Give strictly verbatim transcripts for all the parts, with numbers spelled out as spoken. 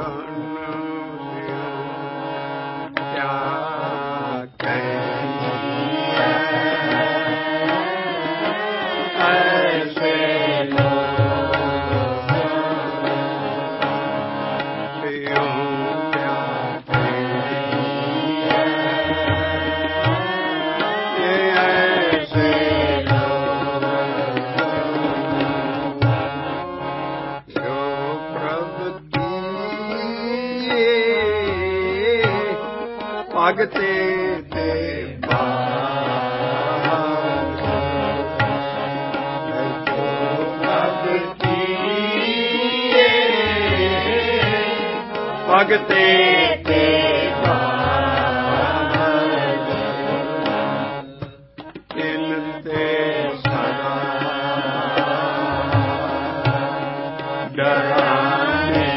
ਭਗਤੇ ਤੇ ਭਗਤੇ ਤੇ ਤਿਲ ਤੇ ਸਦਾ ਡਰਾਨੇ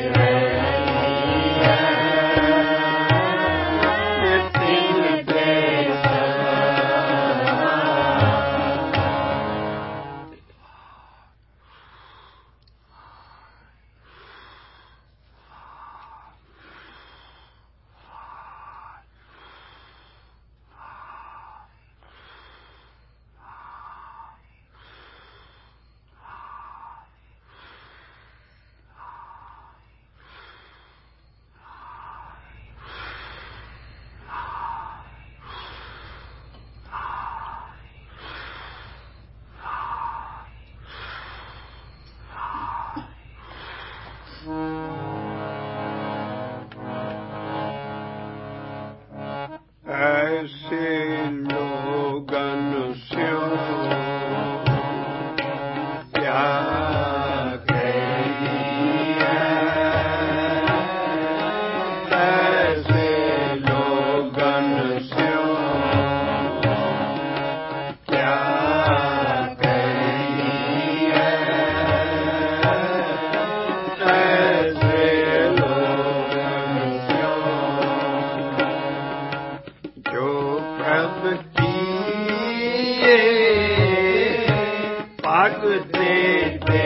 ऐसे लोगन स्यों क्या कहिए, ऐसे लोगन स्यों क्या कहिए, ऐसे लोगन स्यों जो प्रभ किए भगते ते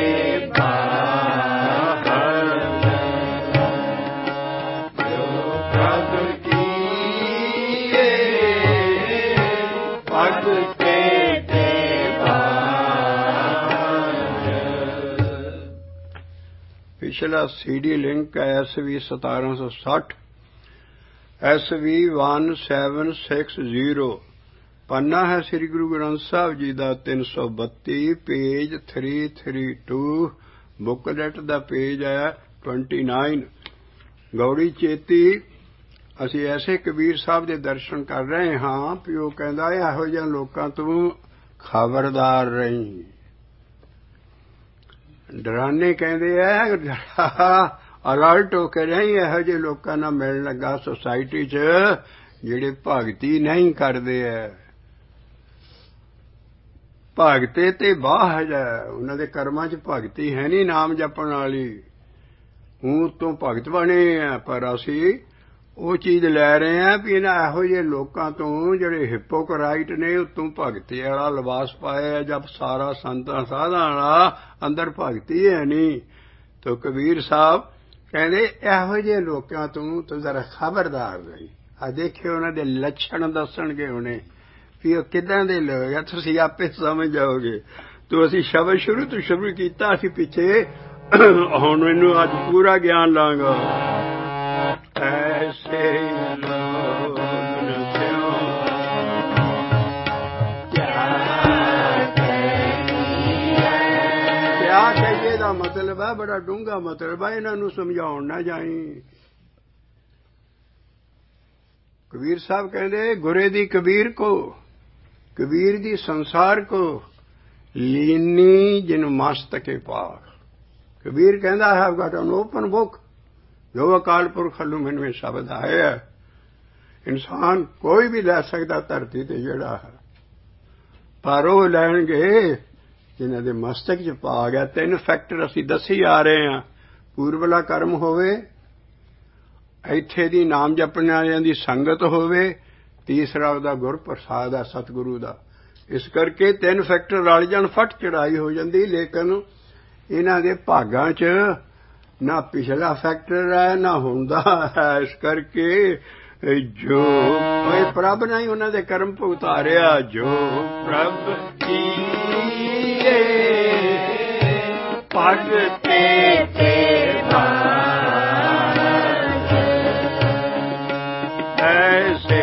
बाहर, जो प्रभ किए भगते ते बाहर। पिछला सीडी लिंक है एस वी सतारह सौ साठ S V one seven six zero पन्ना है श्री गुरु ग्रंथ साहब जी का तीन सौ बत्ती page three three two booklet का पेज है ट्वेंटी नाइन। गौड़ी चेती असी ऐसे कबीर साहब के दर्शन कर रहे हाँ भी वो कहता है इहो जिहे लोकां तों खबरदार रही। डराने कहते हैं अलर्ट होकर रही इहो ਜਿਹੇ ਲੋਕਾਂ ਨਾਲ ਮਿਲਣ ਲੱਗਾ ਸੁਸਾਇਟੀ 'ਚ ਜਿਹੜੇ ਭਗਤੀ ਨਹੀਂ ਕਰਦੇ ਹੈ। ਭਗਤੇ ਤੇ ਬਾਹਰ ਹੈ, ਉਹਨਾਂ ਦੇ ਕਰਮਾਂ 'ਚ ਭਗਤੀ ਹੈ ਨਹੀਂ ਨਾਮ ਜਪਣ ਵਾਲੀ। ਹੁਣ ਤੋਂ ਭਗਤ ਬਣੇ ਆ ਪਰ ਅਸੀਂ ਉਹ ਚੀਜ਼ ਲੈ ਰਹੇ ਹਾਂ ਵੀ ਇਹਨਾਂ ਇਹੋ ਜਿਹੇ ਲੋਕਾਂ ਤੋਂ ਜਿਹੜੇ ਹਿਪੋਕਰਾਈਟ ਨੇ ਉੱਤੋਂ ਭਗਤੀ ਵਾਲਾ ਲਿਬਾਸ ਪਾਇਆ ਜਦ ਸਾਰਾ ਸੰਤਾਂ ਸਾਧਾਂ ਵਾਲਾ ਅੰਦਰ ਭਗਤੀ ਹੈ ਨਹੀਂ। ਤਾਂ ਕਬੀਰ ਸਾਹਿਬ ਕਹਿੰਦੇ ਇਹੋ ਜਿਹੇ ਲੋਕਾਂ ਤੋਂ ਤੂੰ ਜ਼ਰਾ ਖਬਰਦਾਰ ਰਹੀ। ਆ ਦੇਖਿਓ ਉਹਨਾਂ ਦੇ ਲੱਛਣ ਦੱਸਣਗੇ ਹੁਣੇ ਵੀ ਉਹ ਕਿੱਦਾਂ ਦੇ ਲੋਕ ਆ, ਤੁਸੀਂ ਆਪੇ ਸਮਝ ਜਾਓਗੇ। ਤੋ ਅਸੀਂ ਸ਼ਬਦ ਸ਼ੁਰੂ ਤੋਂ ਸ਼ੁਰੂ ਕੀਤਾ ਸੀ ਪਿੱਛੇ, ਹੁਣ ਮੈਨੂੰ ਅੱਜ ਪੂਰਾ ਗਿਆਨ ਲਾਂਗਾ। ਐਸੇ ਲੋਕ ਕਿਆ ਕਹੀਏ ਦਾ ਮਤਲਬ ਹੈ ਬੜਾ ਡੂੰਘਾ ਮਤਲਬ ਹੈ, ਇਹਨਾਂ ਨੂੰ ਸਮਝਾਉਣ ਨਾ ਜਾਈ। ਕਬੀਰ ਸਾਹਿਬ ਕਹਿੰਦੇ ਗੁਰੇ ਦੀ ਕਬੀਰ ਕੋ, ਕਬੀਰ ਦੀ ਸੰਸਾਰ ਕੋ ਲੀਨੀ ਜਿਨ ਮਸਤਕੇ ਪਾਰ। ਕਬੀਰ ਕਹਿੰਦਾ ਹੈ ਗਟ ਐਨ ਓਪਨ ਬੁੱਕ, ਜੋ ਅਕਾਲ ਪੁਰਖ ਵੱਲੋਂ ਮੈਨੂੰ ਇਹ ਸ਼ਬਦ ਆਇਆ ਹੈ। ਇਨਸਾਨ ਕੋਈ ਵੀ ਲੈ ਸਕਦਾ ਧਰਤੀ ਤੇ ਜਿਹੜਾ ਹੈ, ਪਰ ਉਹ ਲੈਣਗੇ ਜਿਨ੍ਹਾਂ ਦੇ ਮਸਤਕ 'ਚ ਪਾ ਗਿਆ। ਤਿੰਨ ਫੈਕਟਰ ਅਸੀਂ ਦੱਸੀ ਆ ਰਹੇ ਹਾਂ। ਪੂਰਬਲਾ ਕਰਮ ਹੋਵੇ, ਇੱਥੇ ਦੀ ਨਾਮ ਜਪਣ ਵਾਲਿਆਂ ਦੀ ਸੰਗਤ ਹੋਵੇ, ਤੀਸਰਾ ਉਹਦਾ ਗੁਰ ਪ੍ਰਸਾਦ ਹੈ ਸਤਿਗੁਰੂ ਦਾ। ਇਸ ਕਰਕੇ ਤਿੰਨ ਫੈਕਟਰ ਰਲ ਜਾਣ ਫਟ ਚੜਾਈ ਹੋ ਜਾਂਦੀ। ਲੇਕਿਨ ਇਹਨਾਂ ਦੇ ਭਾਗਾਂ 'ਚ ਨਾ ਪਿਛਲਾ ਫੈਕਟਰ ਹੈ ਨਾ ਹੁੰਦਾ ਹੈ। ਇਸ ਕਰਕੇ ਜੋ ਓਏ ਪ੍ਰਭ ਨਹੀਂ ਉਹਨਾਂ ਦੇ ਕਰਮ ਉਤਾਰਿਆ। ਜੋ ਪ੍ਰਭ ਕੀਏ ਭਗਤੇ ਤੇ ਐਸੇ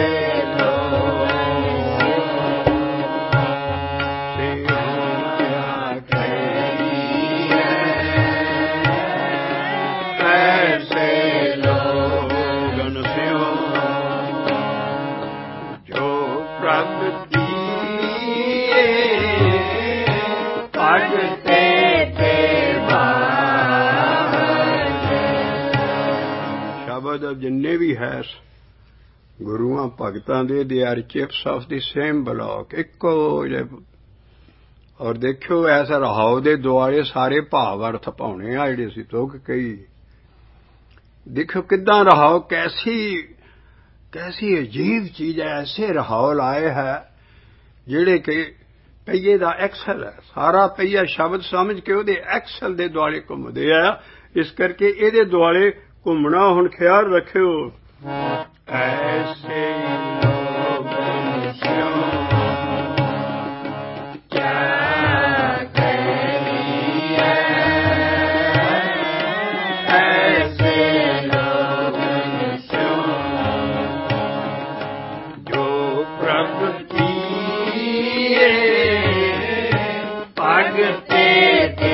ਜਿੰਨੇ ਵੀ ਹੈ ਗੁਰੂਆਂ ਭਗਤਾਂ ਦੇ ਦੇ are chips off the same block, ਇੱਕੋ ਜਿਹੇ। ਔਰ ਦੇਖਿਓ ਐਸਾ ਰਹਾਉ ਦੇ ਦੁਆਲੇ ਸਾਰੇ ਭਾਵ ਅਰਥ ਪਾਉਣੇ ਆ ਜਿਹੜੇ ਅਸੀਂ ਤੁਕ ਕਹੀ। ਦੇਖੋ ਕਿੱਦਾਂ ਰਹਾਉ ਕੈਸੀ ਕੈਸੀ ਅਜੀਬ ਚੀਜ਼ ਹੈ। ਐਸੇ ਰਹਾਉ ਲਾਏ ਹੈ ਜਿਹੜੇ ਕਿ ਪਹੀਏ ਦਾ ਐਕਸਲ ਹੈ। ਸਾਰਾ ਪਹੀਆ ਸ਼ਬਦ ਸਮਝ ਕੇ ਉਹਦੇ ਐਕਸਲ ਦੇ ਦੁਆਲੇ ਘੁੰਮਦੇ ਆ। ਇਸ ਕਰਕੇ ਇਹਦੇ ਦੁਆਲੇ ਘੁੰਮਣਾ ਹੁਣ ਖਿਆਲ ਰੱਖਿਓ। ਐਸੇ ਲੋਗ ਸਿਓ ਕਿਆ ਕਰੀਏ। ਐਸੇ ਲੋਗ ਸਿਓ ਜੋ ਪ੍ਰਭ ਕੀਏ ਭਗਤੇ ਤੇ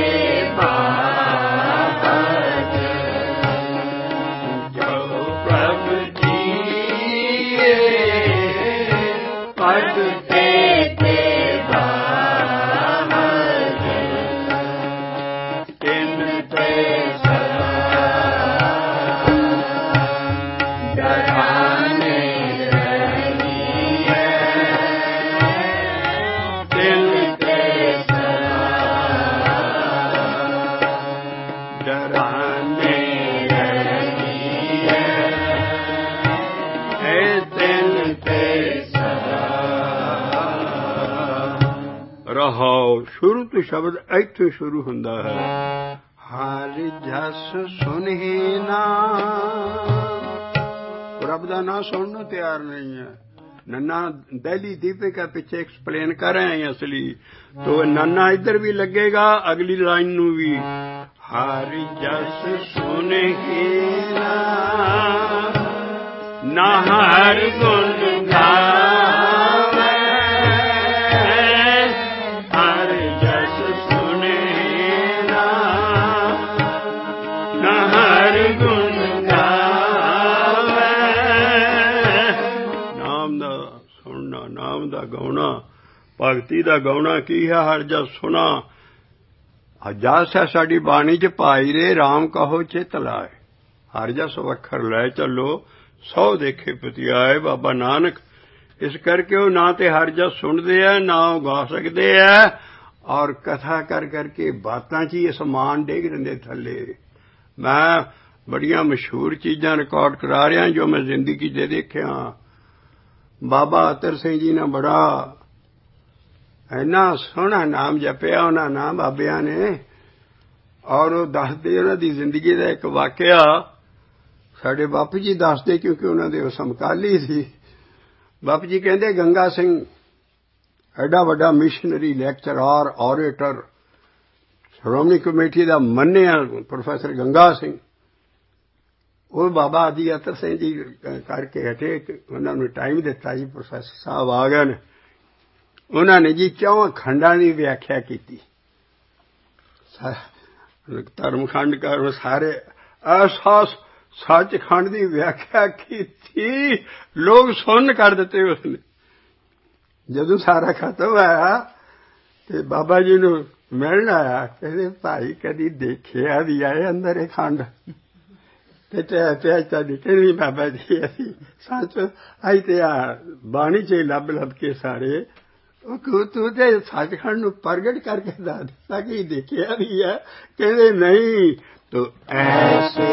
ਰਹਾਉ। ਸ਼ੁਰੂ ਤੋਂ ਸ਼ਬਦ ਇੱਥੋਂ ਸ਼ੁਰੂ ਹੁੰਦਾ ਹੈ। ਹਰ ਜਸ ਸੁਨਹਿ ਨਾ, ਰੱਬ ਦਾ ਨਾਂ ਸੁਣਨ ਨੂੰ ਤਿਆਰ ਨਹੀਂ ਹੈ। ਨੰਨਾ ਦਹਿਲੀ ਦੀਪਿਕਾ ਪਿੱਛੇ ਐਕਸਪਲੇਨ ਕਰ ਰਹੇ ਹਾਂ ਅਸਲੀ ਤੋ ਨੰਨਾ ਇੱਧਰ ਵੀ ਲੱਗੇਗਾ ਅਗਲੀ ਲਾਈਨ ਨੂੰ ਵੀ। ਹਰ ਜਸ ਸੁਨਹਿ ਨਾ, ਨਾ ਹਰ ਗੁਣ ਗਾਵੇ। ਹਰ ਜਸ ਸੁਨਹਿ ਨਾ, ਨਾ ਹਰ ਗੁਣ ਗਾਵੇ। ਨਾਮ ਦਾ ਸੁਣਨਾ, ਨਾਮ ਦਾ ਗਾਉਣਾ, ਭਗਤੀ ਦਾ ਗਾਉਣਾ ਕੀ ਹੈ? ਹਰ ਜਸ ਸੁਣਾ। ਜਸ ਹੈ ਸਾਡੀ ਬਾਣੀ ਚ ਭਾਈ ਰੇ ਰਾਮ ਕਹੋ ਚਿਤ ਲਾਏ। ਹਰ ਜਸ ਵੱਖਰ ਲੈ ਚੱਲੋ ਸੌ ਦੇਖੇ ਪਤਿਆਏ ਬਾਬਾ ਨਾਨਕ। ਇਸ ਕਰਕੇ ਉਹ ਨਾ ਤੇ ਹਰ ਜਸ ਸੁਣਦੇ ਆ ਨਾ ਉਹ ਗਾ ਸਕਦੇ ਆ। ਔਰ ਕਥਾ ਕਰ ਕਰਕੇ ਬਾਤਾਂ ਚ ਹੀ ਅਸਮਾਨ ਡੇਗ ਦਿੰਦੇ ਥੱਲੇ। ਮੈਂ ਬੜੀਆਂ ਮਸ਼ਹੂਰ ਚੀਜ਼ਾਂ ਰਿਕਾਰਡ ਕਰਾ ਰਿਹਾ ਜੋ ਮੈਂ ਜ਼ਿੰਦਗੀ ਚ ਦੇਖਿਆ। ਬਾਬਾ ਅਤਰ ਸਿੰਘ ਜੀ ਨੇ ਬੜਾ ਇੰਨਾ ਸੋਹਣਾ ਨਾਮ ਜਪਿਆ ਉਹਨਾਂ ਨਾਮ ਬਾਬਿਆਂ ਨੇ। ਔਰ ਉਹ ਦੱਸਦੇ ਉਹਨਾਂ ਦੀ ਜ਼ਿੰਦਗੀ ਦਾ ਇੱਕ ਵਾਕਿਆ ਸਾਡੇ ਬਾਪੂ ਜੀ ਦੱਸਦੇ ਕਿਉਂਕਿ ਉਹਨਾਂ ਦੇ ਉਹ ਸਮਕਾਲੀ ਸੀ। ਬਾਪੂ ਜੀ ਕਹਿੰਦੇ ਗੰਗਾ ਸਿੰਘ ਐਡਾ ਵੱਡਾ missionary lecturer orator Shiromani committee ਦਾ ਮੰਨਿਆ ਪ੍ਰੋਫੈਸਰ ਗੰਗਾ ਸਿੰਘ ਉਹ ਬਾਬਾ ਆਦਿ ਅਤਰ ਸਿੰਘ ਜੀ ਕਰਕੇ ਹਟੇ। ਉਹਨਾਂ ਨੂੰ ਟਾਈਮ ਦਿੱਤਾ ਜੀ ਪ੍ਰੋਫੈਸਰ ਸਾਹਿਬ ਆ ਗਏ ਨੇ। ਉਹਨਾਂ ਨੇ ਜੀ ਚੌਂ ਖੰਡਾਂ ਦੀ ਵਿਆਖਿਆ ਕੀਤੀ। ਧਰਮਖੰਡ ਕਰ ਸਾਰੇ ਐਸਾ ਸੱਚਖੰਡ ਦੀ ਵਿਆਖਿਆ ਕੀਤੀ ਲੋਕ ਸੁਣ ਕਰ ਦਿੱਤੇ ਉਸਨੇ। ਜਦੋਂ ਸਾਰਾ ਖਤਮ ਹੋਇਆ ਤੇ ਬਾਬਾ ਜੀ ਨੂੰ ਮਿਲਣ ਆਇਆ। ਕਹਿੰਦੇ ਭਾਈ ਕਦੀ ਦੇਖਿਆ ਵੀ ਆਏ ਅੰਦਰ ਇਹ ਖੰਡ ਤੇ ਪਿਆ ਤਾਂ ਦਿਖੇ ਨਹੀਂ ਬਾਬਾ ਜੀ। ਅਸੀਂ ਸੱਚ ਆਈ ਤੇ ਆ ਬਾਣੀ ਚ ਲੱਭ ਲੱਭ ਕੇ ਸਾਰੇ ਉਹ ਤੂੰ ਤੇ ਸੱਚਖੰਡ ਨੂੰ ਪ੍ਰਗਟ ਕਰਕੇ ਦੱਸ ਦਿੱਤਾ ਕਿ ਦੇਖਿਆ ਵੀ ਹੈ। ਕਹਿੰਦੇ ਨਹੀਂ ਤੋ ਐਸੇ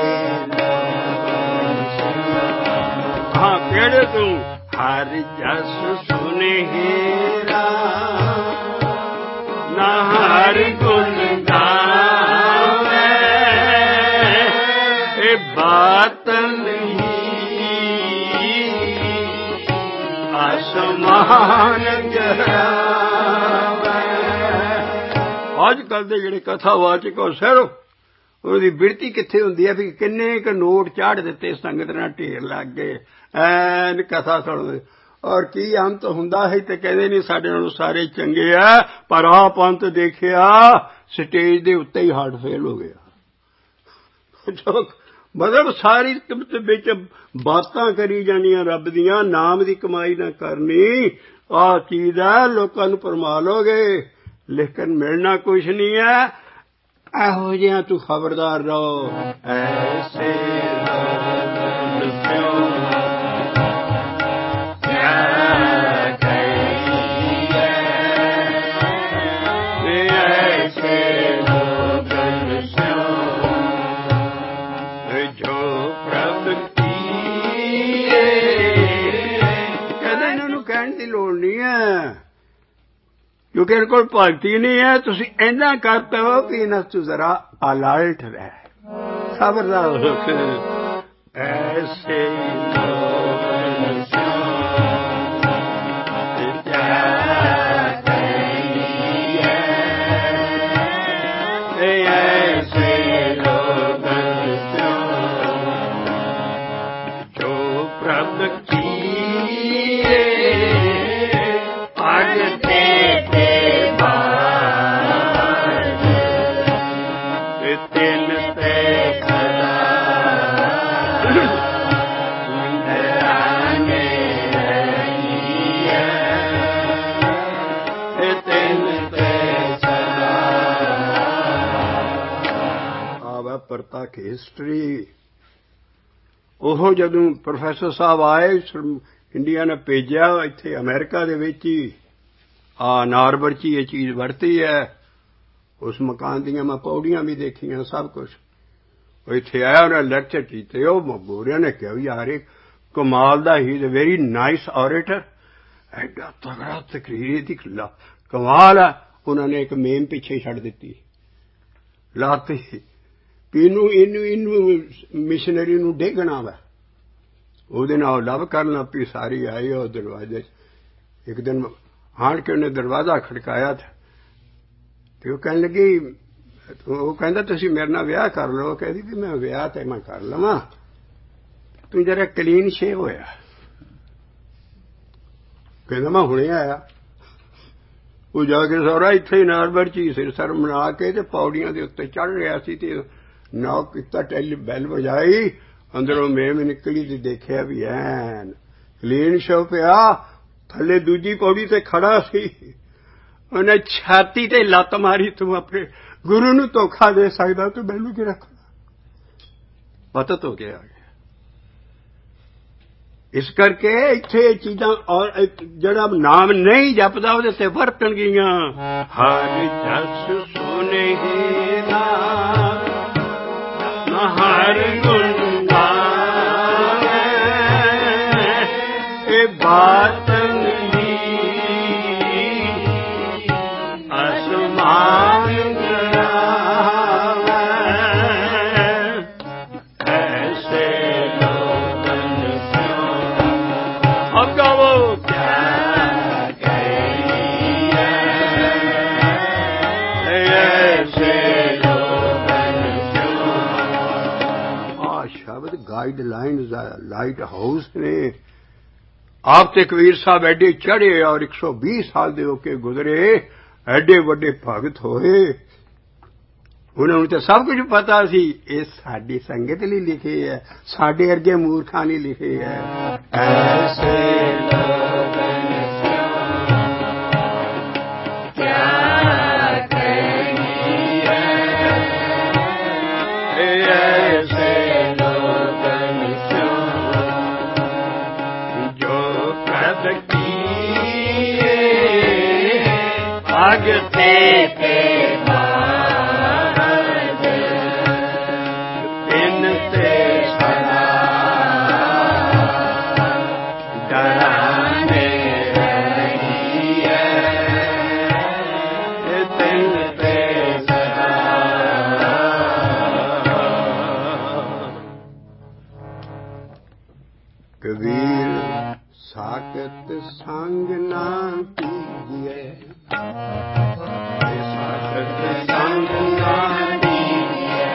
ਹਾਂ ਕਿਹੜੇ ਤੂੰ ਹਰ ਜਸ ਸੁਨਹਿਰਾ ਨਾ ਹਰ ਗੁਣ ਗਾਵੇ। बात नहीं आसमान जरावे। ਅੱਜ ਕੱਲ੍ਹ ਦੇ ਜਿਹੜੇ ਕਥਾਵਾਚਕ ਉਹ ਸਿਰਫ ਉਹਦੀ ਬਿਰਤੀ ਕਿੱਥੇ ਹੁੰਦੀ ਹੈ ਵੀ ਕਿੰਨੇ ਕੁ ਨੋਟ ਚਾੜ ਦਿੱਤੇ ਸੰਗਤ ਨਾਲ ਢੇਰ ਲੱਗ ਗਏ ਐਨ ਕਥਾ ਸੁਣਦੇ ਔਰ ਕੀ ਅੰਤ ਹੁੰਦਾ ਹੈ ਤੇ ਕਹਿੰਦੇ ਨਹੀਂ ਸਾਡੇ ਨਾਲੋਂ ਸਾਰੇ ਚੰਗੇ ਆ ਪਰ ਆਹ ਪੰਥ ਦੇਖਿਆ ਸਟੇਜ ਦੇ ਉੱਤੇ ਹੀ ਹਾਰਟ ਫੇਲ ਹੋ ਗਿਆ। ਮਤਲਬ ਸਾਰੀ ਵਿੱਚ ਬਾਤਾਂ ਕਰੀ ਜਾਣੀਆਂ ਰੱਬ ਦੀਆਂ ਨਾਮ ਦੀ ਕਮਾਈ ਨਾ ਕਰਨੀ ਆਹ ਚੀਜ਼ ਹੈ ਲੋਕਾਂ ਨੂੰ ਭਰਮਾ ਲੋਗੇ ਲੇਕਿਨ ਮਿਲਣਾ ਕੁਛ ਨਹੀਂ ਹੈ। ਇਹੋ ਜਿਹਾ ਤੂੰ ਖਬਰਦਾਰ ਰਹੋ ਐਸੇ ਦੀ ਲੋੜ ਨਹੀਂ ਹੈ ਕਿਉਂਕਿ ਇਹਨਾਂ ਕੋਲ ਭਗਤੀ ਨਹੀਂ ਹੈ। ਤੁਸੀਂ ਇੰਨਾ ਕਰ ਪਵੋ ਕਿ ਇਹਨਾਂ ਤੋਂ ਜ਼ਰਾ ਅਲਰਟ ਰਹਿ ਖਬਰਦਾਰ ਹੋ ਐਸੇ ਜੋ ਪ੍ਰਭ ਕੀ ਪ੍ਰਤੱਖ ਹਿਸਟਰੀ ਉਹ ਜਦੋਂ ਪ੍ਰੋਫੈਸਰ ਸਾਹਿਬ ਆਏ ਇੰਡੀਆ ਨੇ ਭੇਜਿਆ ਇੱਥੇ ਅਮਰੀਕਾ ਦੇ ਵਿੱਚ ਹੀ ਆ ਨਾਰਬਰ 'ਚ ਇਹ ਚੀਜ਼ ਵਰਤੀ ਹੈ। ਉਸ ਮਕਾਨ ਦੀਆਂ ਮੈਂ ਪੌੜੀਆਂ ਵੀ ਦੇਖੀਆਂ ਸਭ ਕੁਛ ਉਹ ਇੱਥੇ ਆਇਆ ਉਹਨੇ ਲੈਕਚਰ ਕੀਤੇ ਉਹ ਗੋਰਿਆਂ ਨੇ ਕਿਹਾ ਵੀ ਯਾਰ ਇਹ ਕਮਾਲ ਦਾ ਹੀ is a very nice orator ਐਡਾ ਤਗੜਾ ਤਕਰੀਰ ਦੀ ਕਮਾਲ ਹੈ। ਉਹਨਾਂ ਨੇ ਇੱਕ ਮੇਮ ਪਿੱਛੇ ਛੱਡ ਦਿੱਤੀ ਲਾਤੀ ਇਹਨੂੰ ਇਹਨੂੰ ਇਹਨੂੰ ਮਿਸ਼ਨਰੀ ਨੂੰ ਡੇਗਣਾ ਵਾ ਉਹਦੇ ਨਾਲ ਲਵ ਕਰਨ ਲੱਗ ਪਈ ਸਾਰੀ ਆਈ ਉਹ ਦਰਵਾਜ਼ੇ 'ਚ ਇੱਕ ਦਿਨ ਆਣ ਕੇ ਉਹਨੇ ਦਰਵਾਜ਼ਾ ਖੜਕਾਇਆ ਅਤੇ ਉਹ ਕਹਿਣ ਲੱਗੀ ਉਹ ਕਹਿੰਦਾ ਤੁਸੀਂ ਮੇਰੇ ਨਾਲ ਵਿਆਹ ਕਰ ਲਓ ਕਹਿੰਦੀ ਵੀ ਮੈਂ ਵਿਆਹ ਤਾਂ ਮੈਂ ਕਰ ਲਵਾਂ ਤੂੰ ਜਰਾ ਕਲੀਨ ਸ਼ੇਵ ਹੋਇਆ ਕਹਿੰਦਾ ਮੈਂ ਹੁਣੇ ਆਇਆ ਉਹ ਜਾ ਕੇ ਸਹੁਰਾ ਇੱਥੇ ਹੀ ਨਾਰਬਰ 'ਚ ਹੀ ਸਿਰ ਸਰ ਮਨਾ ਕੇ ਅਤੇ ਪੌੜੀਆਂ ਦੇ ਉੱਤੇ ਚੜ੍ਹ ਰਿਹਾ ਸੀ ਅਤੇ ਨੌਕ ਕੀਤਾ ਟੈਲੀ ਬੈਲ ਵਜਾਈ ਅੰਦਰੋਂ ਮੇਮ ਨਿਕਲੀ ਤੇ ਦੇਖਿਆ ਵੀ ਐਨ ਕਲੀਨ ਸ਼ੋ ਪਿਆ ਥੱਲੇ ਦੂਜੀ ਪੌੜੀ ਤੇ ਖੜਾ ਸੀ ਉਹਨੇ ਛਾਤੀ ਤੇ ਲੱਤ ਮਾਰੀ ਤੂੰ ਆਪਣੇ ਗੁਰੂ ਨੂੰ ਧੋਖਾ ਦੇ ਸਕਦਾ ਤੂੰ ਮੈਨੂੰ ਕੀ ਰੱਖਣਾ ਪਤਾ ਹੋ ਗਿਆ ਇਸ ਕਰਕੇ ਇੱਥੇ ਇਹ ਚੀਜ਼ਾਂ ਔਰ ਜਿਹੜਾ ਨਾਮ ਨਹੀਂ ਜਪਦਾ ਉਹਦੇ ਤੇ ਵਰਤਣਗੀਆਂ ਹਰ ਜਸ ਸੁਨੇਹੀ ਨਾਮ ਹਰ ਗੁਣ ਗਾਵੇ ਇਹ ਬਾਤ ਨਹੀਂ ਅਸਮਾਨ ਜਰਾਵੇ ਐਸੇ ਲੋਗਨ ਕਿਉਂ ਅਬ ਗਾਵੋ ਕਿਆ ਕਹੀਏ ਐਸੇ ਸ਼ਬਦ ਗਾਈਡਲਾਈਨਸ ਦਾ ਲਾਈਟ ਹਾਊਸ ਨੇ ਆਪ ਤੇ ਕਬੀਰ ਸਾਹਿਬ ਐਡੇ ਚੜ੍ਹੇ ਔਰ ਇੱਕ ਸੌ ਵੀਹ ਸਾਲ ਦੇ ਹੋ ਕੇ ਗੁਜ਼ਰੇ ਐਡੇ ਵੱਡੇ ਭਗਤ ਹੋਏ ਉਹਨਾਂ ਨੂੰ ਤਾਂ ਸਭ ਕੁਝ ਪਤਾ ਸੀ ਇਹ ਸਾਡੀ ਸੰਗਤ ਲਈ ਲਿਖੇ ਹੈ ਸਾਡੇ ਵਰਗੇ ਮੂਰਖਾਂ ਲਈ ਲਿਖੇ ਹੈ ਐਸੇ ਭਗਤੇ ਤੇ ਬਾਦ ਤਿੰਨ ਤੇ ਸਦਾ ਡਰਾਂਗੇ कबीर साकत संग ना कीजिए, साकत संग ना कीजिए,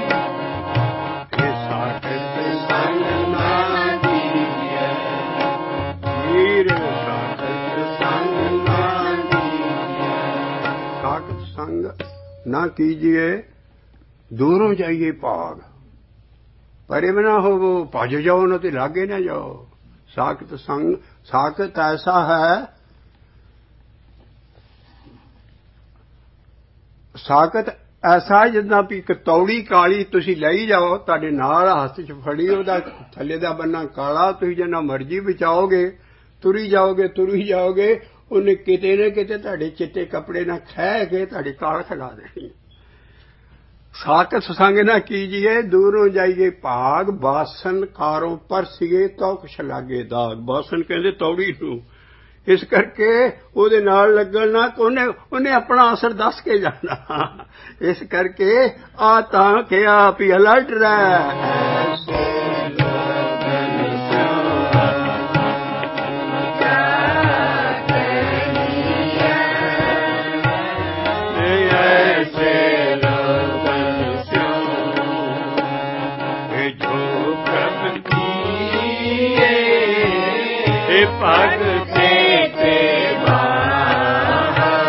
साकत संग ना कीजिए, वीर साकत संग ना कीजिए। साकत संग ना कीजिए, दूरों जाइए भाग, परे में ना हो वो भज जाओ ना तो लागे ना जाओ। साकत संग, साकत ऐसा है, साकत ऐसा जिदा भी एक तौड़ी काली तुसी ਲਈ ਜਾਓ, ਤੁਹਾਡੇ ਨਾਲ ਹੱਥ 'ਚ ਫੜੀ, ਉਹਦਾ ਥੱਲੇ ਦਾ ਬੰਨਾ ਕਾਲਾ, ਤੁਸੀਂ ਜਿੰਨਾ ਮਰਜ਼ੀ ਬਚਾਓਗੇ, ਤੁਰੀ ਜਾਓਗੇ ਤੁਰੀ ਜਾਓਗੇ, ਉਹਨੇ ਕਿਤੇ ਨਾ ਕਿਤੇ ਤੁਹਾਡੇ ਚਿੱਟੇ ਕੱਪੜੇ ਨਾਲ ਖਹਿ ਕੇ ਤੁਹਾਡੀ ਕਾਲ ਖਿਲਾ ਦੇਣੀ। साकत संग न कीजिए, दूरों जाइए भाग, बासन कारों पर सिगे तो कुछ लागे दाग। बासन कहते तौड़ी नूं, इस करके ਉਹਦੇ ਨਾਲ ਲੱਗਣਾ ਕਿ ਉਹਨੇ ਉਹਨੇ ਆਪਣਾ ਅਸਰ ਦੱਸ ਕੇ ਜਾਣਾ। ਇਸ ਕਰਕੇ ਆ ਤਾਂ ਕਿਹਾ ਵੀ ਅਲਰਟ ਰਹਿ। भगते ते बाहर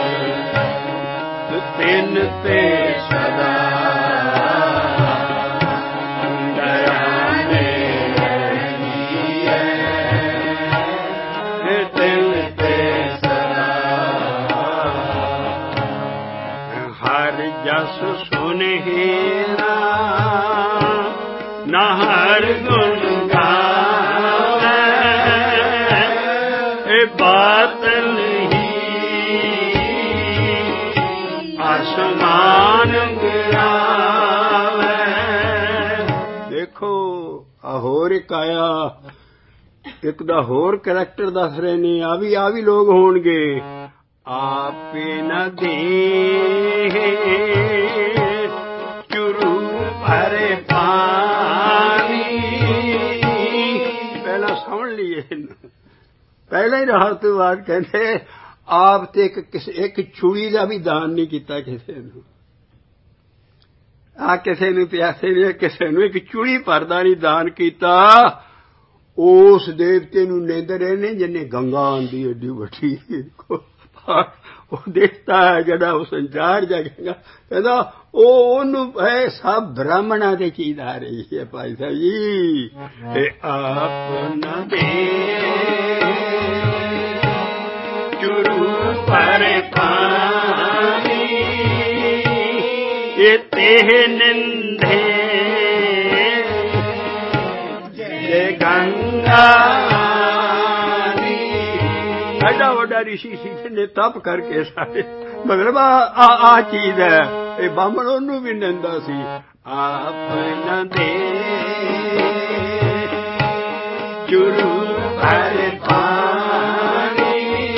तिन ते सदा डराने रहिए, तिन ते सदा हर जस सुने ना, न हर गुण बातल ही आसमान गिरावे। देखो आ होर एक आया, एक दा होर करैक्टर दस रहे ने, आ भी आ भी लोग होणगे। आपे न दे चुरू भरे पानी, पहला समझ लिए पहले ही राहत तो बात कहते, आप ते एक एक छुरी का भी दान नहीं किया किसी ने। आ किसी ने प्यासे ने किसी ने एक चुड़ी भर दा नहीं दान किया। उस देवते नूं निंद रहे ने जिन्हें गंगा आंदी एडी वड्डी, वो देखता है जड़ा वो संचार जाएगा, कहता वो ओनू है सब ब्राह्मणा की चीज आ रही है। भाई साहब जी आप न दे चुरू पर पानी, ये तेह निंदे ये गंगा। एडा वड्डा ऋषि सी ने तप करके सारे, मगर आ आ चीज है, ये बामण ओनू भी निंदा सी। आप न दे चुरू पर पानी,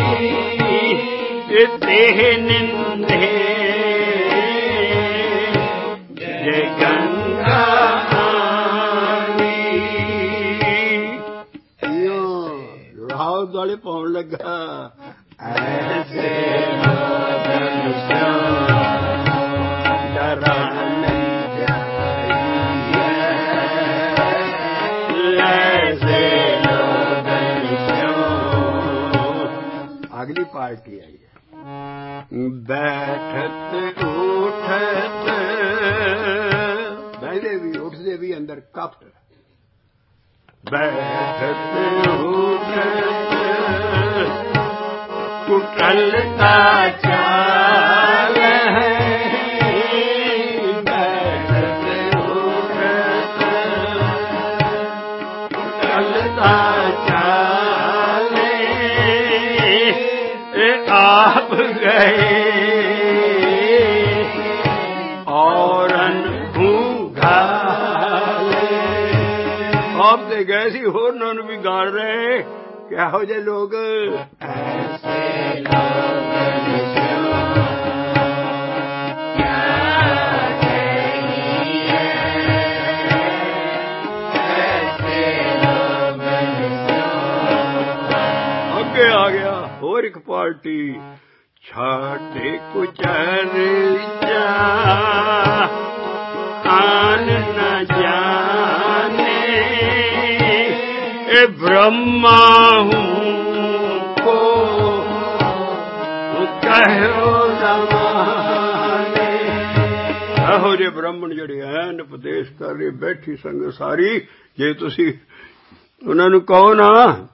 तेह निंदे ये गंगा राव वाले पाउन लगा। ऐसे डराने अगली पार्टी आई है। बैठत उठत बहदे भी उठते भी अंदर कपट, बैठत उठत कुटलता चाल है, बैठत उठत कुटलता चाल आप गए और आप ते गए सी होरनां नूं भी गाल रहे। किहो जे लोग ऐसे लोग ਹੋਰ ਇੱਕ ਪਾਰਟੀ ਛਾੜੇ ਕੁਚਰ ਜਾ ਆਨ ਨ ਜਾਣੇ ਇਹ ਬ੍ਰਹਮਾ ਹੂੰ ਕੋ ਕਹਿਓ ਜ਼ਮਾਨੇ। ਇਹੋ ਜਿਹੇ ਬ੍ਰਾਹਮਣ ਜਿਹੜੇ ਐਨ ਉਪਦੇਸ਼ ਕਰ ਰਹੇ ਬੈਠੀ ਸੰਗਤ ਸਾਰੀ, ਜੇ ਤੁਸੀਂ ਉਹਨਾਂ ਨੂੰ ਕਹੋ ਨਾ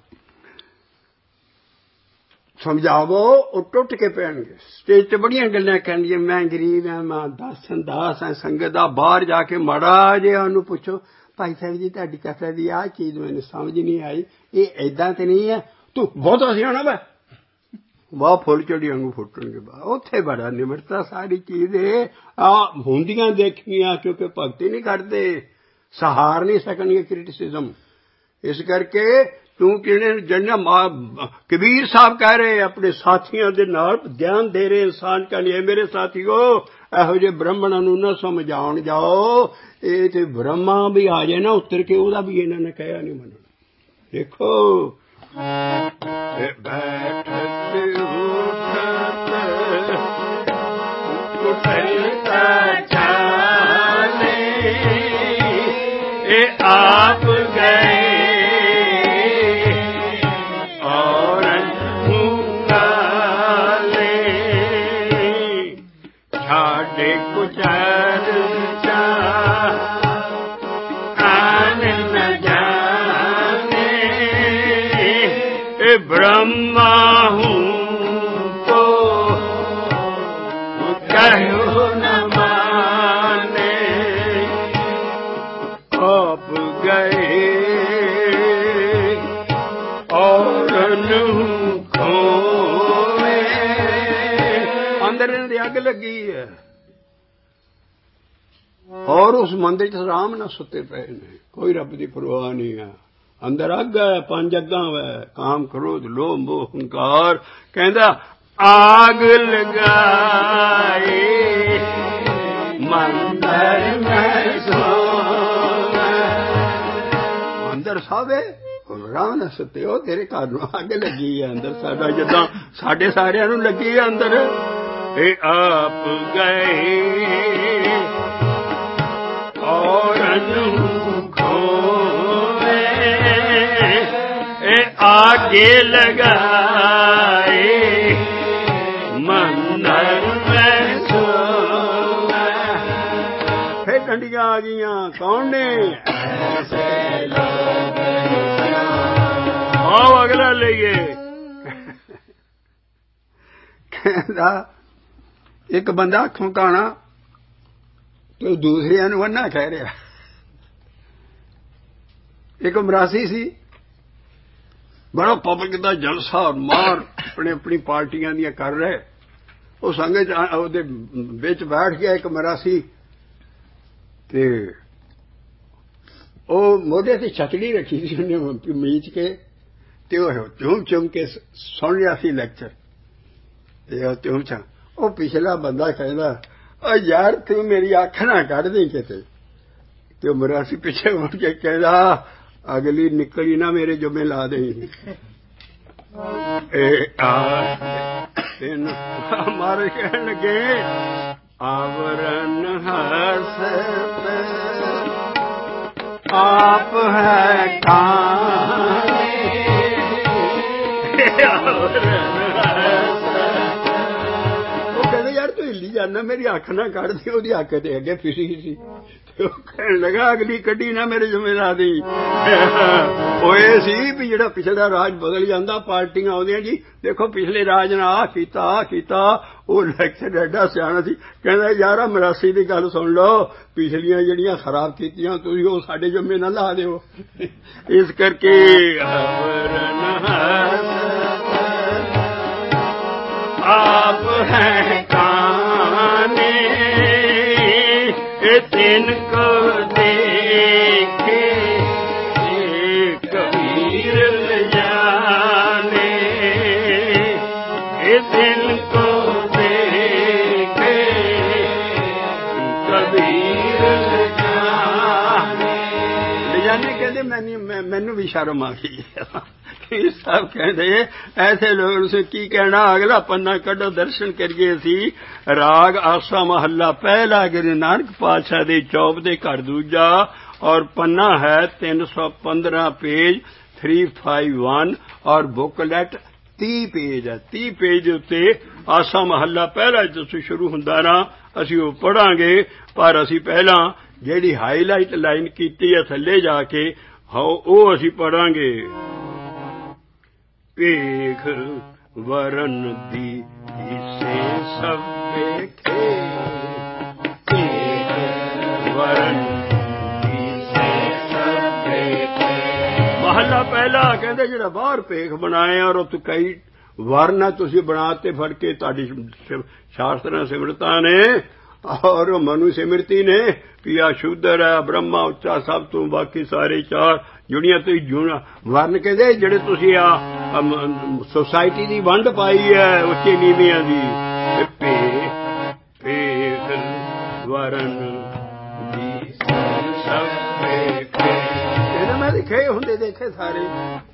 ਸਮਝਾਵੋ ਉਹ ਟੁੱਟ ਕੇ ਪੈਣਗੇ। ਸਟੇਜ ਤੇ ਬੜੀਆਂ ਗੱਲਾਂ ਕਹਿਣਗੀਆਂ, ਮੈਂ ਗਰੀਬ ਹਾਂ, ਮੈਂ ਦਾਸ ਦਾਸ ਹਾਂ ਸੰਗਤ ਦਾ। ਬਾਹਰ ਜਾ ਕੇ ਮਾੜਾ ਜਿਹਾ ਉਹਨੂੰ ਪੁੱਛੋ, ਭਾਈ ਸਾਹਿਬ ਜੀ ਤੁਹਾਡੀ ਕਥਾ ਦੀ ਆਹ ਚੀਜ਼ ਮੈਨੂੰ ਸਮਝ ਨਹੀਂ ਆਈ, ਇਹ ਏਦਾਂ ਤੇ ਨਹੀਂ ਹੈ, ਤੂੰ ਬਹੁਤਾ ਸਿਆਣਾ ਵਾ, ਵਾਹ ਫੁੱਲ ਝੜੀ ਵਾਂਗੂ ਫੁੱਟਣਗੇ ਬਾਹਰ। ਉੱਥੇ ਬੜਾ ਨਿਮਰਤਾ ਸਾਰੀ ਚੀਜ਼ ਆ ਹੁੰਦੀਆਂ ਦੇਖੀਆਂ, ਕਿਉਂਕਿ ਭਗਤੀ ਨਹੀਂ ਕਰਦੇ, ਸਹਾਰ ਨਹੀਂ ਸਕਣਗੇ ਕ੍ਰਿਟਿਸਿਜ਼ਮ। ਇਸ ਕਰਕੇ ਤੂੰ ਕਿਹਨੇ ਜੰਨਾ ਕਬੀਰ ਸਾਹਿਬ ਕਹਿ ਰਹੇ ਆਪਣੇ ਸਾਥੀਆਂ ਦੇ ਨਾਲ ਧਿਆਨ ਦੇ ਰਹੇ ਇਨਸਾਨ ਕਾ ਨਹੀਂ, ਮੇਰੇ ਸਾਥੀਓ ਇਹੋ ਜਿਹੇ ਬ੍ਰਾਹਮਣਾਂ ਨੂੰ ਨਾ ਸਮਝਾਉਣ ਜਾਓ। ਇਹ ਤੇ ਬ੍ਰਹਮਾ ਵੀ ਆ ਜਾਏ ਨਾ ਉੱਤਰ ਕੇ, ਉਹਦਾ ਵੀ ਇਹਨਾਂ ਨੇ ਕਹਿਆ ਨਹੀਂ ਮੰਨਣਾ। ਦੇਖੋ ਬੈਠ ਇਹ ਆਪ ਗਏ ਔਰ ਮੁਕਾਲੇ ਛਾੜੇ ਕੁਚਰ ਜਾ ਆਨ ਨ ਜਾਣੇ ਇਹ ਬ੍ਰਹਮਾ ਹੂੰ ਕੋ ਕਹਿਓ ਨ ਮਾਨੇ। ਆਪ ਗਏ ਔਰ ਨੂੰ ਖੋਏ। ਅੰਦਰ ਇਹਨਾਂ ਦੀ ਅੱਗ ਲੱਗੀ ਹੈ ਔਰ ਉਸ ਮੰਦਿਰ ਚ ਆਰਾਮ ਨਾਲ ਸੁੱਤੇ ਪਏ ਨੇ, ਕੋਈ ਰੱਬ ਦੀ ਪਰਵਾਹ ਨਹੀਂ ਹੈ। ਅੰਦਰ ਅੱਗ ਹੈ, ਪੰਜ ਅੱਗਾਂ ਵੈ, ਕਾਮ ਕ੍ਰੋਧ ਲੋਭ ਮੋਹ ਹੰਕਾਰ। ਕਹਿੰਦਾ ਆਗ ਲਗਾਏ ਮੰਦਰ ਮੈਂ ਸੋਵੇ। ਅੰਦਰ ਸਾਵੇ ਆਰਾਮ ਨਾਲ ਸੁੱਤੇ ਹੋ, ਤੇਰੇ ਘਰ ਨੂੰ ਅੱਗ ਲੱਗੀ ਹੈ ਅੰਦਰ, ਸਾਡਾ ਜਿੱਦਾਂ ਸਾਡੇ ਸਾਰਿਆਂ ਨੂੰ ਲੱਗੀ ਹੈ ਅੰਦਰ। ਇਹ ਆਪ ਗਏ ਔਰ ਨੂੰ ਖੋਏ ਇਹ ਆਗੇ ਲਗਾਏ ਮੰਦਰ ਮੈਂ ਸੋਵੇ। ਫੇਰ ਡੰਡੀਆਂ ਆ ਗਈਆਂ, ਕੌਣ ਨੇ ਐਸੇ ਲੋਕ ਆਓ ਅਗਲਾ ਲਈਏ। ਕਹਿੰਦਾ ਇੱਕ ਬੰਦਾ ਅੱਖੋਂ ਕਾਣਾ ਤੇ ਦੂਸਰਿਆਂ ਨੂੰ ਅੰਨਾ ਕਹਿ ਰਿਹਾ। ਇੱਕ ਮਰਾਸੀ ਸੀ, ਬੜਾ ਪਬਲਿਕ ਦਾ ਜਲਸਾ ਮਾਰ ਆਪਣੇ ਆਪਣੀ ਪਾਰਟੀਆਂ ਦੀਆਂ ਕਰ ਰਹੇ। ਉਹ ਸੰਗਤ ਉਹਦੇ ਵਿੱਚ ਬੈਠ ਗਿਆ ਇੱਕ ਮਰਾਸੀ, ਤੇ ਉਹ ਮੋਢੇ ਤੇ ਛਤੜੀ ਰੱਖੀ ਸੀ ਉਹਨੇ ਮੀਚ ਕੇ, ਤੇ ਉਹ ਚੁੰਮ ਚੁੰਮ ਕੇ ਸੁਣ ਰਿਹਾ ਸੀ ਲੈਕਚਰ। ਤੇ ਉਹ ਚੁੰਮ ਚਾ ਉਹ ਪਿਛਲਾ ਬੰਦਾ ਕਹਿੰਦਾ, ਉਹ ਯਾਰ ਤੂੰ ਮੇਰੀ ਅੱਖ ਨਾ ਕੱਢ ਦੇ ਕਿਤੇ। ਤੇ ਉਹ ਮਰਾਸੀ ਪਿੱਛੇ ਮੁੜ ਕੇ ਕਹਿੰਦਾ, ਅਗਲੀ ਨਿਕਲੀ ਨਾ ਮੇਰੇ ਜੁਮੇ ਲਾ ਦੇਈ। ਇਹ ਆ ਤਿੰਨ ਮਾਰ ਕਹਿਣ ਲੱਗੇ, ਆਵਰਨ ਹਸ ਆਪ ਹੈ ਕਾਨੇ। ਉਹ ਕਹਿੰਦੇ ਯਾਰ ਤੂੰ ਹਿੱਲੀ ਜਾਂਦਾ, ਮੇਰੀ ਅੱਖ ਨਾ ਕੱਢਦੀ। ਉਹਦੀ ਅੱਖ ਤੇ ਅੱਗੇ ਫਿਸੀ ਸੀ, ਤੇ ਉਹ ਕਹਿਣ ਲੱਗਾ ਅਗਲੀ ਕੱਢੀ ਨਾ ਮੇਰੇ ਜ਼ਿੰਮੇਦਾਰ ਦੀ। ਉਹ ਇਹ ਸੀ ਵੀ ਜਿਹੜਾ ਪਿਛਲਾ ਰਾਜ ਬਦਲ ਜਾਂਦਾ, ਪਾਰਟੀਆਂ ਆਉਂਦੀਆਂ ਜੀ ਦੇਖੋ ਪਿਛਲੇ ਰਾਜ ਨੇ ਆਹ ਕੀਤਾ ਆਹ ਕੀਤਾ। ਉਹ ਲੈਕਚਰ ਐਡਾ ਸਿਆਣਾ ਸੀ, ਕਹਿੰਦਾ ਯਾਰ ਮਰਾਸੀ ਦੀ ਗੱਲ ਸੁਣ ਲਓ, ਪਿਛਲੀਆਂ ਜਿਹੜੀਆਂ ਖਰਾਬ ਕੀਤੀਆਂ ਤੁਸੀਂ ਉਹ ਸਾਡੇ ਜੰਮੇ ਨਾ ਲਾ ਦਿਓ। ਇਸ ਕਰਕੇ ਆਪ ਹੈ ਕਾਨੇ ਇਹ ਤਿੰਨ ਕੋ ਦੇਖੇ ਕਬੀਰ ਲਿਜਾਨੇ। ਇਹ ਤਿੰਨ ਕੋ ਦੇਖੇ ਕਬੀਰ ਲਿਜਾਨੇ। ਲਿਜਾਨੇ ਕਹਿੰਦੇ ਮੈਨੂੰ ਮੈਨੂੰ ਵੀ ਸ਼ਰਮ ਆ ਗਈ। पीर साहब कहते ऐसे लोग से की कहना अगला पन्ना कढ़ो दर्शन करिए सी राग आसा महला पहला गुरु नानक पातशाह दे चौप दे घर दूजा और पन्ना है तीन सौ पंद्रह पेज थ्री फाइव वन और बुकलैट तीह पेज है तीह पेज दे उत्ते आसा महला पहला जो शुरू हुंदा ना असीं ओह पढ़ांगे पर असीं पहला जिहड़ी हाईलाइट लाइन कीती है थल्ले जाके हाओ ओह असीं पढ़ांगे पेख वरन दी इसे सब देखे पेख वरन दी से सब देखे महला पहला कहते जिहड़ा बाहर पेख बनाया और उत्ते कई वर्ण तुसीं बनाते फड़ के तुहाडी शास्त्रां सिमरतां ने और मनु सिमरती ने पिया शूदर है ब्रह्मा उच्चा सब तो बाकी सारे चार जुड़ियां तुसीं जुड़ा वर्ण कहते जिहड़े तुसीं आ सोसाइटी दी वंड पाई है उच्चे नीवियां दी पे पेख वरण दी सब देखे इहने मैं दिखे हुंदे देखे सारे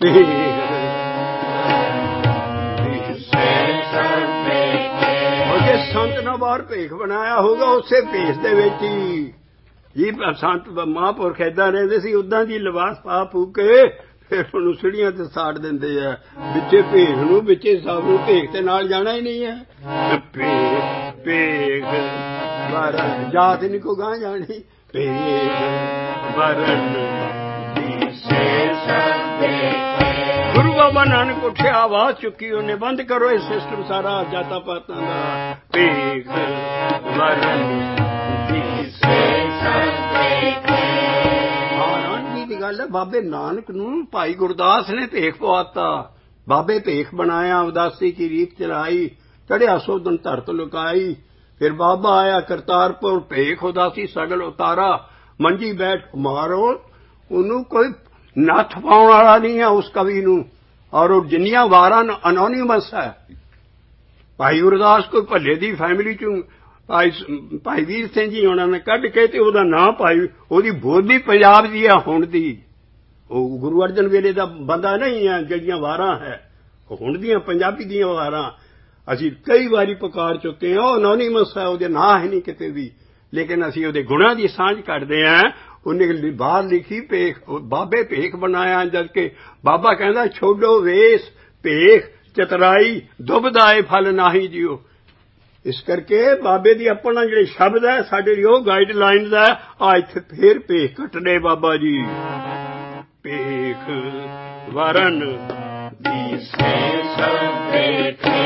और जे संत ने बाहर भेख बनाया होगा उसे भेष दे विच ही जी संत महापुरख ऐदां रहिंदे सी उदां दी लिबास पा पू के फिर ਉਹਨੂੰ सीढ़ियां ते साड़ दिंदे आ विचे भेख नूं विचे सब नूं भेख ते नाल जाना ही नहीं है भेख भेख वरण जात नहीं को गां जानी भेख वरण दी से सब देखे गुरु बाबा नानक उठे आवाज चुकी उन्हें बंद करो ये सिस्टम सारा जाता पाता दा भेख वरण दी से सब देखे गल है बाबे नानक नूं भाई गुरदास ने भेख पवाता बाबे भेख बनाया उदासी की रीत चलाई चढ़िया सोधन धरत लुकाई फिर बाबा आया करतारपुर भेख उदासी सगल उतारा मंजी बैठ मारो उन्हों कोई नथ पाउण वाला नहीं है उस कवि नूं और जिन्नियां वारां अनोनिमस है भाई गुरदास कोई भले दी फैमिली चों भाई भाई वीर सिंह जी होना ने कढ़ के ते ओहदा नां भाई ओहदी बोली पंजाब दी है हुण दी ओह गुरु अर्जन वेले दा बंदा नहीं है जिहड़ियां वारां है हुण दियां पंजाबी दियां वारां असीं कई वारी पुकार चुके हैं ओह अनोनिमस है ओहदे नां है नहीं किते भी लेकिन असीं ओहदे गुणां दी सांझ कढदे हैं उन्हें बाहर लिखी भेख बाबे भेख बनाया जबकि बाबा कहंदा छोड़ो वेश भेख चतराई दुबदाए फल नाही जियो इस करके बाबे दी अपना जिहड़े शब्द है साडे लई ओह गाइडलाइनस है आ इत्थे फिर भेख कटने बाबा जी भेख वरण दी से सब देखे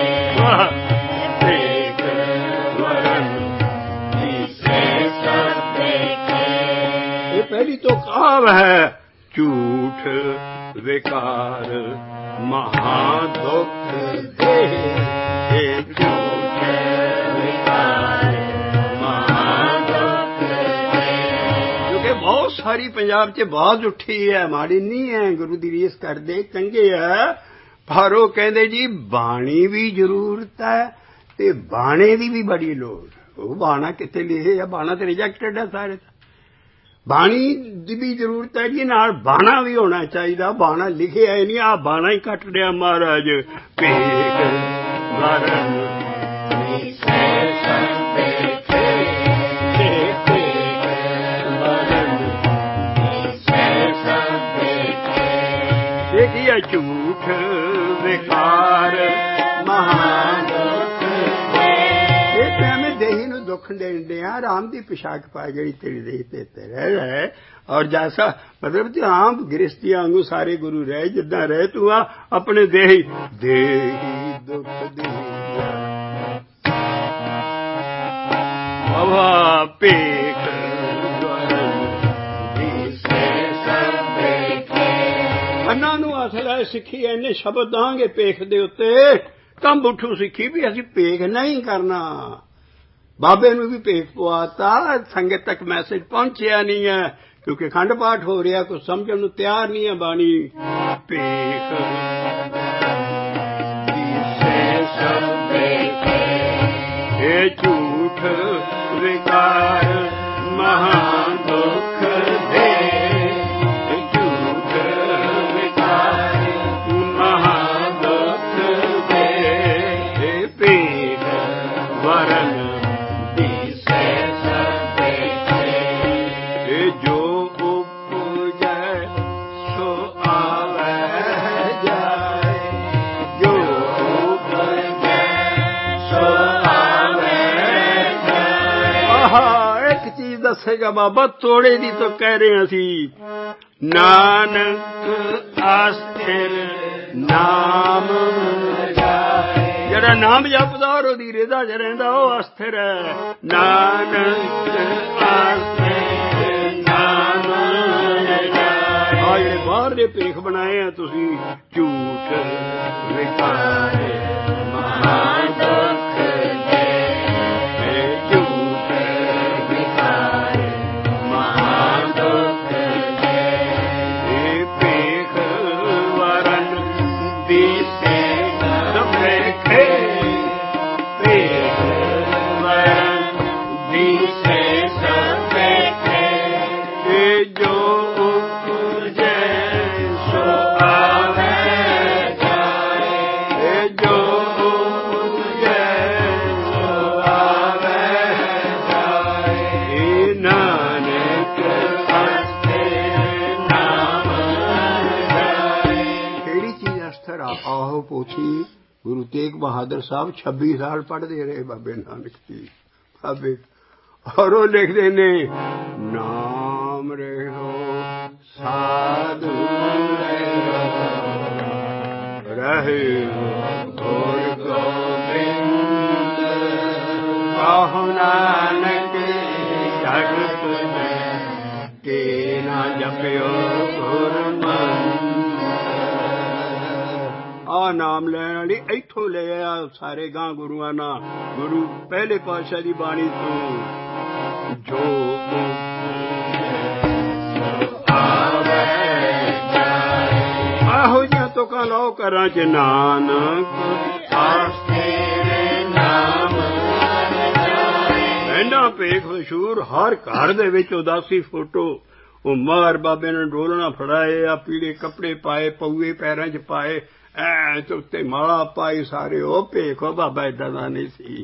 भेख वरण दी से सब देखे ये पहली तो कहाव है झूठ विकार महादुख दे झूठ विकार महादुख दे क्योंकि बहुत सारी पंजाब च बाज उठी है माड़ी नहीं है गुरु दी रीस करदे चंगे है पर वो कहंदे जी बाणी भी जरूरत है ते बाणे दी भी बड़ी लोड़ वो बाणा कित्थे लिखे है बाणा ते रिजेक्टेड है सारे बाणी दी भी जरूरत है जी नाल बाणा भी होना चाहिए बाणा लिखे है नहीं आ बाणा ही कट दिया महाराज भेख वरण दी से सब देखे वरण दी से सब देखे देखिए झूठ विकार महादुख देही नूं दुख देण दिया राम दी पोशाक पा जिहड़ी तेरी देही ते ते रह रहा और जैसा मतलब कि आम गृहस्थी वांगू सारे गुरु रहे जिद्दां रहे तू आ अपने देही देही दुख दिया बाबा भेख वरण दी से सब देखे अन्ना नूं असल है सिੱਖੀ इन्ने शब्द दांगे भेख दे उत्ते कंब उठू सिੱਖੀ भी असीं भेख नहीं करना बाबे नूं भी भेख पवाता संगत तक मैसेज पहुंचिया नहीं है क्योंकि खंड पाठ हो रहा कुछ समझण नूं तैयार नहीं है बाणी भेख दी से सब देखे हे झूठ विकार महादुख दे झूठ विकार ਦੱਸੇਗਾ ਬਾਬਾ ਤੋੜੇ ਦੀ ਤਾਂ ਕਹਿ ਰਹੇ ਹਾਂ ਅਸੀਂ ਨਾਨਕ ਆਸਥਿਰ ਨਾਮ ਜਿਹੜਾ ਨਾਮ ਜਪਦਾ ਔਰ ਉਹਦੀ ਰਿਦਾ ਚ ਰਹਿੰਦਾ ਉਹ ਅਸਥਿਰ ਹੈ ਨਾਨਕ ਆਸਥਿਰ ਨਾਮ ਆ ਜਿਹੜੇ ਬਾਹਰ ਦੇ ਭੇਖ ਬਣਾਏ ਆ ਤੁਸੀਂ ਝੂਠ ਵਿਕਾਰ ਮਹਾ ਦੁੱਖ ਦੇ ਝੂਠ ਵਿਕਾਰ ਮਹਾ ਦੁੱਖ ਦੇ ਇਹ ਭੇਖ ਵਰਨ ਦੀ ਸੇ ਸਭੇਖੇ ਭੇਖ ਵਰਨ ਦੀ ਸੇ ਸਭੇਖੇ ਇਹ ਜੋ ਆਹੋ ਪੋਥੀ ਗੁਰੂ ਤੇਗ ਬਹਾਦਰ ਸਾਹਿਬ ਛੱਬੀ ਸਾਲ ਪੜ੍ਹਦੇ ਰਹੇ ਬਾਬੇ ਨਾਨਕ ਜੀ ਬਾਬੇ ਔਰ ਉਹ ਲਿਖਦੇ ਨੇ ਨਾਮ ਰਹਿਓ ਸਾਧੂ ਰਹਿਓ ਗੁਰ ਗੋਬਿੰਦ ਕਹੋ ਨਾਨਕ ਜਗਤ ਮੈਂ ਕੇ ਨਾ ਜਪਿਓ ਗੁਰਮੰਤਰ ਆ ਨਾਮ ਲੈਣ ਵਾਲੀ ਇੱਥੋਂ ਲੈ ਆ ਸਾਰੇ ਗਾਂ ਗੁਰੂਆਂ ਨਾਲ ਗੁਰੂ ਪਹਿਲੇ ਪਾਤਸ਼ਾਹ ਦੀ ਬਾਣੀ ਤੋਂ ਜੋ ਆਹੋ ਜਿਹਾ ਤੁਕਾਂ ਲਾਓ ਘਰਾਂ ਚ ਨਾਨਕ ਆਸਥਿਰ ਨਾਮ ਇੰਨਾ ਭੇਖ ਮਸ਼ਹੂਰ ਹਰ ਘਰ ਦੇ ਵਿੱਚ ਉਦਾਸੀ ਫੋਟੋ ਉਹ ਮਾਰ ਬਾਬੇ ਨੇ ਡੋਲਣਾ ਫੜਾਏ ਆ ਪੀਲੇ ਕੱਪੜੇ ਪਾਏ ਪਊਏ ਪੈਰਾਂ ਚ ਪਾਏ ਐ ਤੇ ਉੱਤੇ ਮਾਲਾ ਪਾਈ ਸਾਰੇ ਉਹ ਭੇਖੋ ਬਾਬਾ ਏਦਾਂ ਦਾ ਨਹੀਂ ਸੀ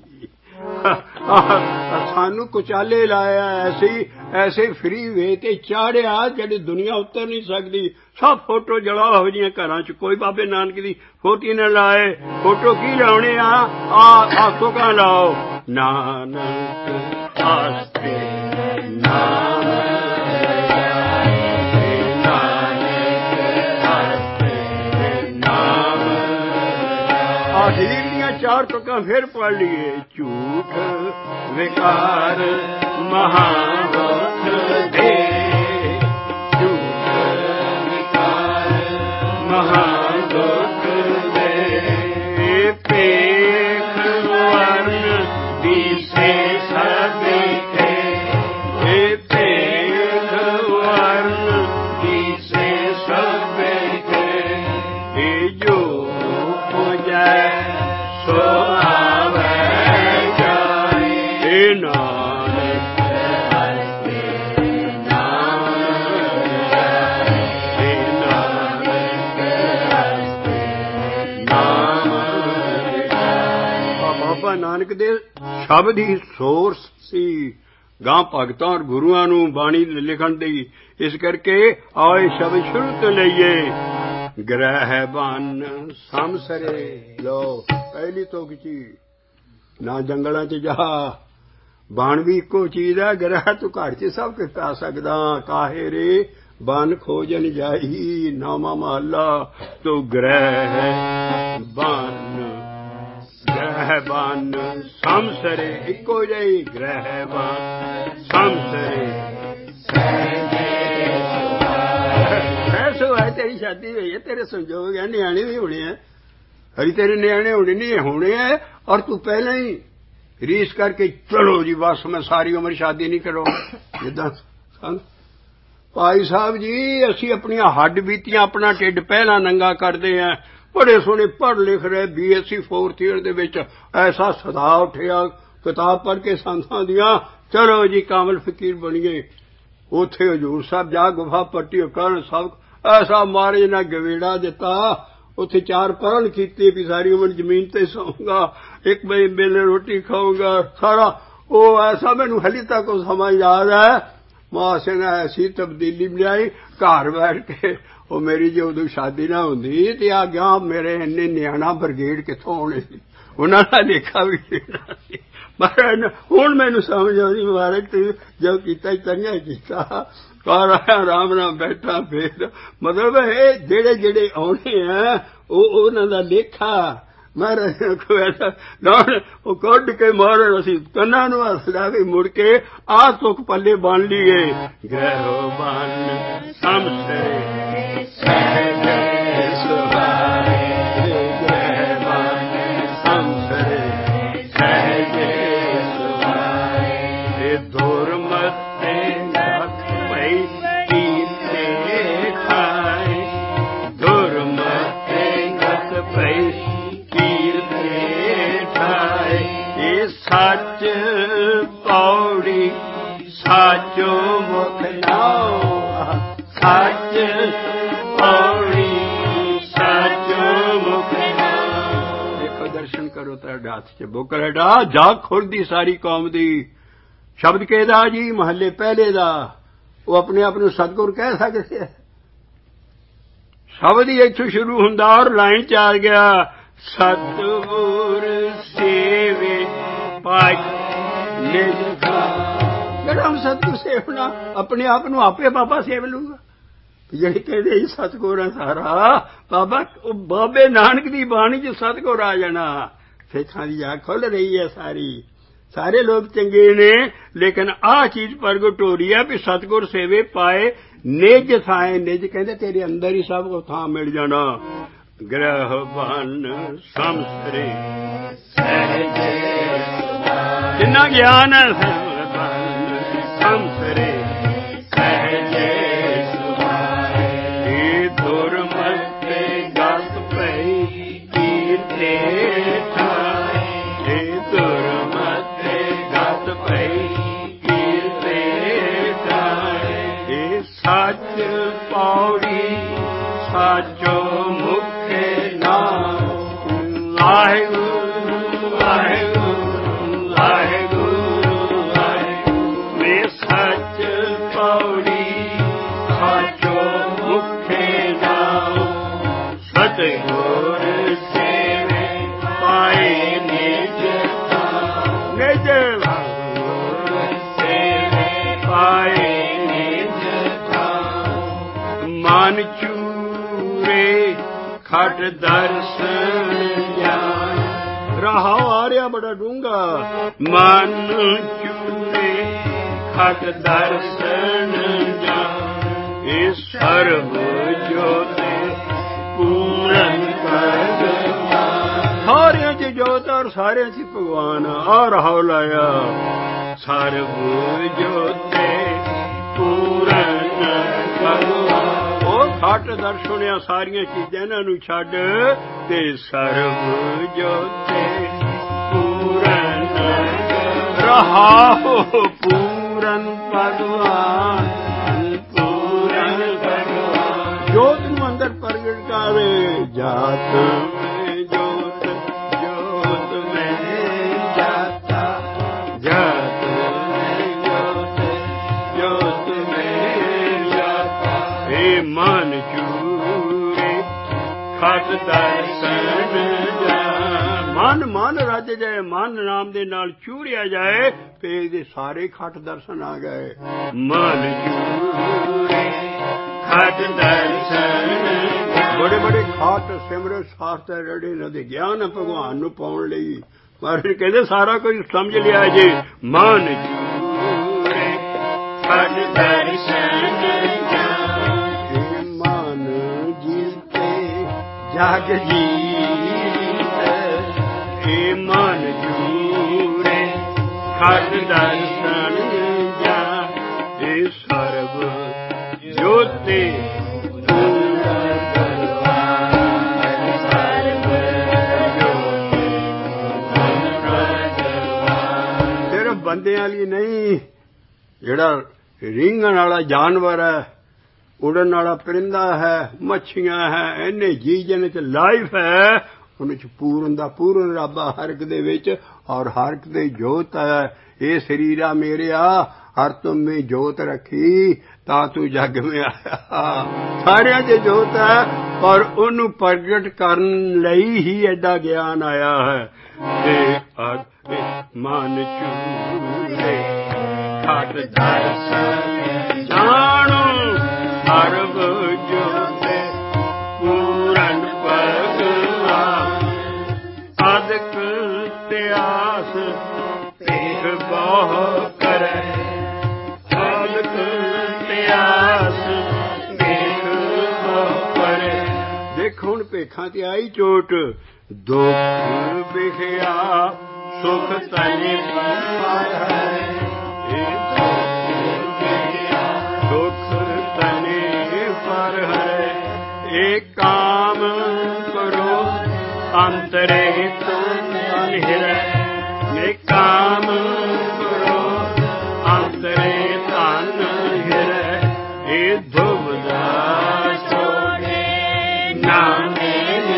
ਸਾਨੂੰ ਕੁਚਾਲੇ ਲਾਇਆ ਐਸੀ ਐਸੇ ਫਰੀ ਵੇ ਤੇ ਚਾੜਿਆ ਜਿਹੜੀ ਦੁਨੀਆ ਉੱਤਰ ਨਹੀਂ ਸਕਦੀ ਸਭ ਫੋਟੋ ਜਲਾ ਹੋ ਜੀਆਂ ਘਰਾਂ ਚ ਕੋਈ ਬਾਬੇ ਨਾਨਕ ਦੀ ਫੋਟੀ ਨਾ ਲਾਏ ਫੋਟੋ ਕੀ ਲਾਉਣੇ ਆ ਆ ਆ ਤੁਕਾਂ ਲਾਓ ਨਾਨਕ ਆਸਤੇ ਨਾਮ ਹੀਰ ਦੀਆਂ ਚਾਰ ਤੁਕਾਂ ਫਿਰ ਪੜ੍ਹ ਲਈਏ ਝੂਠ ਵਿਕਾਰ ਮਹਾ ਦੁੱਖ ਦੇ ਝੂਠ ਵਿਕਾਰ ਮਹਾ ਦੁੱਖ ਦੇ ਭੇਖ ਵਰਨ ਦੀ ਸੇ ਸਭੇਖੇ ਇਹ ਭੇਖ ਵਰਨ ਦੀ ਸੇ ਸਭੇਖੇ ਇਹ ਜੋ ਸੋ ਆਵੇ ਜਾਏ ਇਹ ਨਾਨਕ ਹਸਤੇ ਨਾਮ ਇਹ ਨਾਨਕ ਹਸਤੇ ਨਾਮ ਬਾਬਾ ਨਾਨਕ ਦੇ ਸ਼ਬਦ ਹੀ ਸੋਰਸ ਸੀ ਗਾਂ ਭਗਤਾਂ ਔਰ ਗੁਰੂਆਂ ਨੂੰ ਬਾਣੀ ਲਿਖਣ ਦੀ ਇਸ ਕਰਕੇ ਆਓ ਇਹ ਸ਼ਬਦ ਸ਼ੁਰੂ ਤੋਂ ਲਈਏ ਗ੍ਰਹਿ ਬਨ ਸਮਸਰੇ ਲੋ ਪਹਿਲੀ ਤੁਕ ਚ ਨਾ ਜੰਗਲਾਂ ਚ ਜਾ ਬਾਣ ਵੀ ਇੱਕੋ ਚੀਜ਼ ਹੈ ਗ੍ਰਹਿ ਤੂੰ ਘਰ ਚ ਸਭ ਕੁਝ ਪਾ ਸਕਦਾ ਕਾਹੇ ਰੇ ਬਨ ਖੋਜਨ ਜਾਈ ਨਾਮਾ ਮਹੱਲਾ ਤੂੰ ਗ੍ਰਹਿ ਬਨ ਗ੍ਰਹਿ ਬਨ ਸਮਸਰੇ ਇੱਕੋ ਜਿਹੀ ਗ੍ਰਹਿ ਬਨ ਸਮਸਰੇ ਹੈ ਤੇਰੀ ਸ਼ਾਦੀ ਹੋਈ ਹੈ ਤੇਰੇ ਸੰਜੋਗ ਹੈ ਨਿਆਣੇ ਵੀ ਹੋਣੇ ਹੈ ਹਰੀ ਤੇਰੇ ਨਿਆਣੇ ਹੋਣੇ ਨਹੀਂ ਹੋਣੇ ਹੈ ਔਰ ਤੂੰ ਪਹਿਲਾਂ ਹੀ ਰੀਸ ਕਰਕੇ ਚਲੋ ਜੀ ਬਸ ਮੈਂ ਸਾਰੀ ਉਮਰ ਸ਼ਾਦੀ ਨਹੀਂ ਕਰੋ ਜਿੱਦਾਂ ਭਾਈ ਸਾਹਿਬ ਜੀ ਅਸੀਂ ਆਪਣੀਆਂ ਹੱਡ ਬੀਤੀਆਂ ਆਪਣਾ ਢਿੱਡ ਪਹਿਲਾਂ ਨੰਗਾ ਕਰਦੇ ਹਾਂ ਬੜੇ ਸੋਹਣੇ ਪੜ੍ਹ ਲਿਖ ਰਹੇ B S C fourth year ਦੇ ਵਿੱਚ ਐਸਾ ਸਦਾ ਉੱਠਿਆ ਕਿਤਾਬ ਪੜ੍ਹ ਕੇ ਸੰਤਾਂ ਦੀਆਂ ਚਲੋ ਜੀ ਕਾਮਲ ਫਕੀਰ ਬਣੀਏ ਉੱਥੇ ਹਜ਼ੂਰ ਸਾਹਿਬ ਜਾ ਗੁਫਾ ਪੱਟੀ ਕਰਨ ਸਭ ਐਸਾ ਮਾਰੇ ਨਾ ਗਵੇੜਾ ਦਿੱਤਾ ਉੱਥੇ ਚਾਰ ਪਰਲ ਕੀਤੇ ਵੀ ਸਾਰੀ ਉਮਰ ਜ਼ਮੀਨ ਤੇ ਸੌਂਗਾ ਇੱਕ ਵੇਲੇ ਰੋਟੀ ਖਾਊਂਗਾ ਸਾਰਾ ਉਹ ਐਸਾ ਮੈਨੂੰ ਹਾਲੇ ਤੱਕ ਉਹ ਸਮਾਂ ਯਾਦ ਹੈ ਮਾਸੇ ਨੇ ਐਸੀ ਤਬਦੀਲੀ ਬਣਾਈ ਘਰ ਬੈਠ ਕੇ ਉਹ ਮੇਰੀ ਜੇ ਉਦੋਂ ਸ਼ਾਦੀ ਨਾ ਹੁੰਦੀ ਤੇ ਆ ਗਿਆ ਮੇਰੇ ਇੰਨੇ ਨਿਆਣਾ ਬ੍ਰਿਗੇਡ ਕਿੱਥੋਂ ਆਉਣੇ ਸੀ ਉਹਨਾਂ ਦਾ ਦੇਖਾ ਵੀ ਮਹਾਰਾਜ ਹੁਣ ਮੈਨੂੰ ਸਮਝ ਆਉਂਦੀ ਮਹਾਰਾਜ ਤੂੰ ਜੋ ਕੀਤਾ ਚੰਗਾ ਕੀਤਾ ਘਰ ਆਇਆ ਆਰਾਮ ਨਾਲ ਬੈਠਾ ਫੇਰ ਮਤਲਬ ਇਹ ਜਿਹੜੇ ਜਿਹੜੇ ਆਉਣੇ ਆ ਉਹ ਉਹਨਾਂ ਦਾ ਲੇਖਾ ਮਹਾਰਾਜ ਕੋਈ ਐਸਾ ਨਾਲ ਉਹ ਕੱਢ ਕੇ ਮਹਾਰਾਜ ਅਸੀਂ ਕੰਨਾਂ ਨੂੰ ਹੱਸਦਾ ਵੀ ਮੁੜ ਕੇ ਆਹ ਸੁੱਖ ਪੱਲੇ ਬਣ ਲਈਏ ਗ੍ਰਹਿ ਬਨ ਸਮਸਰੇ ਸਹਿਜ ਸੁਭਾਏ ਗ੍ਰਹਿ ਬਨ ਸਮਸਰੇ ਸਹਿਜ ਸੁਭਾਏ ਇਹ ਦੂਰ ਮਤੇ ਗਤ ਪਈ ਕੀਤੇ ਖਾਏ ਦੂਰ ਮਤੇ ਗਤ ਪਈ ਸੱਚ ਪੌੜੀ ਸਾਚੋ ਮੁਖ ਨਾਉ ਸੱਚ ਪੌੜੀ ਸਾਚੋ ਮੁਖ ਨਾਉ ਦੇਖੋ ਦਰਸ਼ਨ ਕਰੋ ਤੁਹਾਡੇ ਹੱਥ 'ਚ ਬੁਕਲੜਾ ਜਾਗ ਖੁਰਦੀ ਸਾਰੀ ਕੌਮ ਦੀ ਸ਼ਬਦ ਕਿਹਦਾ ਜੀ ਮਹੱਲੇ ਪਹਿਲੇ ਦਾ ਉਹ ਆਪਣੇ ਆਪ ਨੂੰ ਸਤਿਗੁਰ ਕਹਿ ਸਕਦੇ ਆ ਸ਼ਬਦ ਹੀ ਇੱਥੋਂ ਸ਼ੁਰੂ ਹੁੰਦਾ ਔਰ ਲਾਈਨ 'ਚ ਆ ਗਿਆ ਸਤਿਗੁਰ ਸੇਵੇ ਪਾਜ ਨਿਜ ਜਿਹੜਾ ਹੁਣ ਸਤਿਗੁਰ ਸੇਵਣਾ ਆਪਣੇ ਆਪ ਨੂੰ ਆਪੇ ਬਾਬਾ ਸੇਵ ਲੂਗਾ ਜਿਹੜੇ ਕਹਿੰਦੇ ਸਤਿਗੁਰ ਆ ਸਾਰਾ ਬਾਬਾ ਉਹ ਬਾਬੇ ਨਾਨਕ ਦੀ ਬਾਣੀ 'ਚ ਸਤਿਗੁਰ ਆ ਜਾਣਾ ਸਿੱਖਾਂ ਦੀ ਅੱਖ ਖੁੱਲ੍ਹ ਰਹੀ ਹੈ ਸਾਰੀ ਸਾਰੇ ਲੋਕ ਚੰਗੇ ਨੇ ਲੇਕਿਨ ਆਹ ਚੀਜ਼ ਪ੍ਰਗਟ ਹੋ ਰਹੀ ਹੈ ਵੀ ਸਤਿਗੁਰ ਸੇਵੇ ਪਾਏ ਨਿਜ ਥਾਏ ਨਿਜ ਕਹਿੰਦੇ ਤੇਰੇ ਅੰਦਰ ਹੀ ਸਭ ਕੁਝ ਥਾਂ ਮਿਲ ਜਾਣਾ ਗ੍ਰਹਿ ਬਨ ਸਮਸਰੇ ਸਹਿਜ ਜਿੰਨਾ ਗਿਆਨ ਹੈ ਸਮਸਰੇ ਸਹਿਜ ਸੁਭਾਏ ਦੁਰਮਤੇ ਗਤ ਪਈ ਕੀਤੇ ਠਾਏ ਦੁਰਮਤੇ ਗਤ ਪਈ ਕੀਤੇ ਠਾਏ ਸੱਚ ਪੌੜੀ ਸਾਚੋ ਮੁਖੇ ਨਾਮ ਵਾਹਿਗੁਰੂ ਵਾਹਿਗੁਰੂ ਵਾਹਿਗੁਰੂ ਵਾਹਿਗੁਰੂ ਮੈਂ ਸੱਚ ਪੌੜੀ ਸਾਚੋ ਮੁਖੇ ਨਾਮ ਸਤਿਗੁਰ ਸੇਵੇ ਪਾਏ ਨਿਜ ਨਿਜ ਸੇਵੇ ਪਾਏ ਨਿਜ ਮਨ ਚੂਰੇ ਖਟ ਦਰਸ਼ਨ ਜਾਨ ਰਹਾਉ ਆ ਰਿਹਾ ਬੜਾ ਡੂੰਘਾ ਮਨ ਚੂਰੇ ਖਟ ਦਰਸ਼ਨ ਜਾਨ ਇਹ ਸਰਬ ਜੋਤੇ ਪੂਰਨ ਭਗਵਾਨ ਸਾਰਿਆਂ 'ਚ ਜੋਤ ਔਰ ਸਾਰਿਆਂ 'ਚ ਭਗਵਾਨ ਆ ਰਹਾਉ ਲਾਇਆ ਸਰਬ ਜੋਤੇ ਪੂਰਨ ਭਗਵਾਨ ਖਟ ਦਰਸ਼ਨਿਆ ਸਾਰੀਆਂ ਚੀਜ਼ਾਂ ਇਹਨਾਂ ਨੂੰ ਛੱਡ ਤੇ ਸਰਬ ਜੋਤੇ ਪੂਰਨ ਰਹਾਉ ਪੂਰਨ ਭਗਵਾਨ ਪੂਰਨ ਭਗਵਾਨ ਜੋਤ ਨੂੰ ਅੰਦਰ ਪ੍ਰਗਟ ਕਰੇ ਜਾਤ ਮੈਂ ਜੋਤ ਜੋਤ ਮੈਂ ਜਾਤਾ ਜਾਤ ਮੈਂ ਜੋਤ ਜੋਤ ਮੈਂ ਜਾਤਾ ਏ ਮਨ ਚੂਰੇ ਖਟ ਦਰਸ਼ਨ ਜਾ ਮਨ ਮਨ ਰੱਜ ਜਾਏ ਮਨ ਨਾਮ ਦੇ ਨਾਲ ਚੂੜਿਆ ਜਾਏ ਤੇ ਇਹਦੇ ਸਾਰੇ ਖਟ ਦਰਸ਼ਨ ਆ ਗਏ ਮਨ ਚੂਰੇ ਖਟ ਦਰਸ਼ਨ ਬੜੇ ਬੜੇ ਖਾਟ ਸਿਮਰਤ ਸ਼ਾਸਤਰ ਰੜੇ ਇਹਨਾਂ ਦੇ ਗਿਆਨ ਭਗਵਾਨ ਨੂੰ ਪਾਉਣ ਲਈ ਪਰ ਕਹਿੰਦੇ ਸਾਰਾ ਕੁਝ ਸਮਝ ਲਿਆ ਜੇ ਮਨ ਚੂਰੇ ਖਟ ਦਰਸ਼ਨ ਮਨ ਜੀਤੇ ਜਗ ਜੀਤ ਏ ਮਨ ਜੂਰੇ ਖਟ ਦਰਸ਼ਨ ਜਾ ਏ ਸਰਬ ਜੋਤੇ ਬੰਦਿਆਂ ਲਈ ਨਹੀਂ ਜਿਹੜਾ ਰੀਂਗਣ ਵਾਲਾ ਜਾਨਵਰ ਹੈ ਉੜਨ ਵਾਲਾ ਪਰਿੰਦਾ ਹੈ ਮੱਛੀਆਂ ਹੈ ਇੰਨੇ ਜੀ ਜਿਹਨਾਂ 'ਚ ਲਾਈਫ ਹੈ ਉਹਦੇ 'ਚ ਪੂਰਨ ਦਾ ਪੂਰਨ ਰੱਬ ਹਰ ਇੱਕ ਦੇ ਵਿੱਚ ਔਰ ਹਰ ਇੱਕ ਦੇ ਜੋਤ ਹੈ ਇਹ ਸਰੀਰਾ ਮੇਰਿਆ ਹਰ ਤੁਮ ਮੇਂ ਜੋਤ ਰੱਖੀ ਤਾਂ ਤੂੰ ਜੱਗ ਮੇਂ ਆਇਆ। ਸਾਰਿਆਂ 'ਚ ਜੋਤ ਹੈ ਪਰ ਉਹਨੂੰ ਪ੍ਰਗਟ ਕਰਨ ਲਈ ਹੀ ਐਡਾ ਗਿਆਨ ਆਇਆ ਹੈ। ਮਨ ਚੂਲੇ ਘਟ ਦਰਸ ਜਾਣੋ ਸਰਬ ਜੋਤੇ ਪੂਰਨ ਭਗਵਾਨ ਅਦਕ ਤਿਆਸ ਪੇਖ ਬਹੁ ਕਰੇ ਅਦਕ ਤਿਆਸ ਪੇਖ ਬਹੁ ਕਰੇ। ਦੇਖ ਹੁਣ ਭੇਖਾਂ ਤੇ ਆਈ ਚੋਟ ਦੁੱਖ ਵਿਖਿਆ ਸੁਖ ਤਨੇ ਪਾਇਆ ਦੁੱਖ ਤਨੇ ਪਰ ਹੈ। ਇਹ ਕਾਮ ਕਰੋ ਅੰਤਰੇ ਤਨ ਹਿਰੈ ਇਹ ਕਾਮ ਕਰੋ ਅੰਤਰੇ ਤਨ ਹਿਰੈ। ਇਹ ਦੁਬਦਾ ਛੋੜੇ ਨਾਮੇ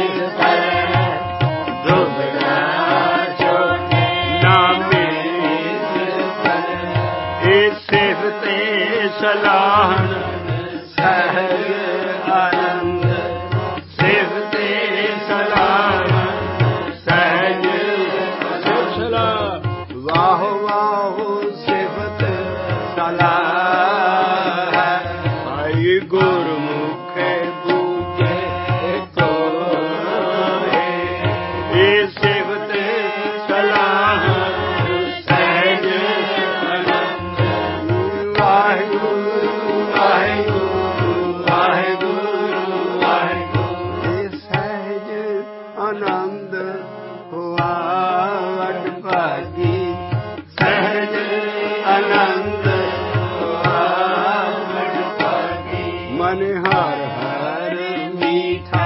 ਸਲਾਹਨ ਸਹਿਜ ਆਨੰਦ ਸਿਵਤੇ ਸਲਾਹਨ ਸਹਿਜ ਸਲਾਹ ਵਾਹ ਵਾਹ ਸਿਵਤ ਸਲਾਹ ਆਈ ਗੁਰਮੁਖੇ ਬੂਝੇ ਤੋਰੇ ਇਹ ਸਿਵਤੇ ਸਲਾਹਨ ਸਹਿਜ ਆਨੰਦ ਵਾਹਿਗੁਰੂ ਆਨੰਦ ਹੋਆ ਵਡ ਭਾਗੀ ਸਹਿਜ ਆਨੰਦ ਹੋਆ ਵਡ ਭਾਗੀ। ਮਨ ਹਰ ਹਰ ਮੀਠਾ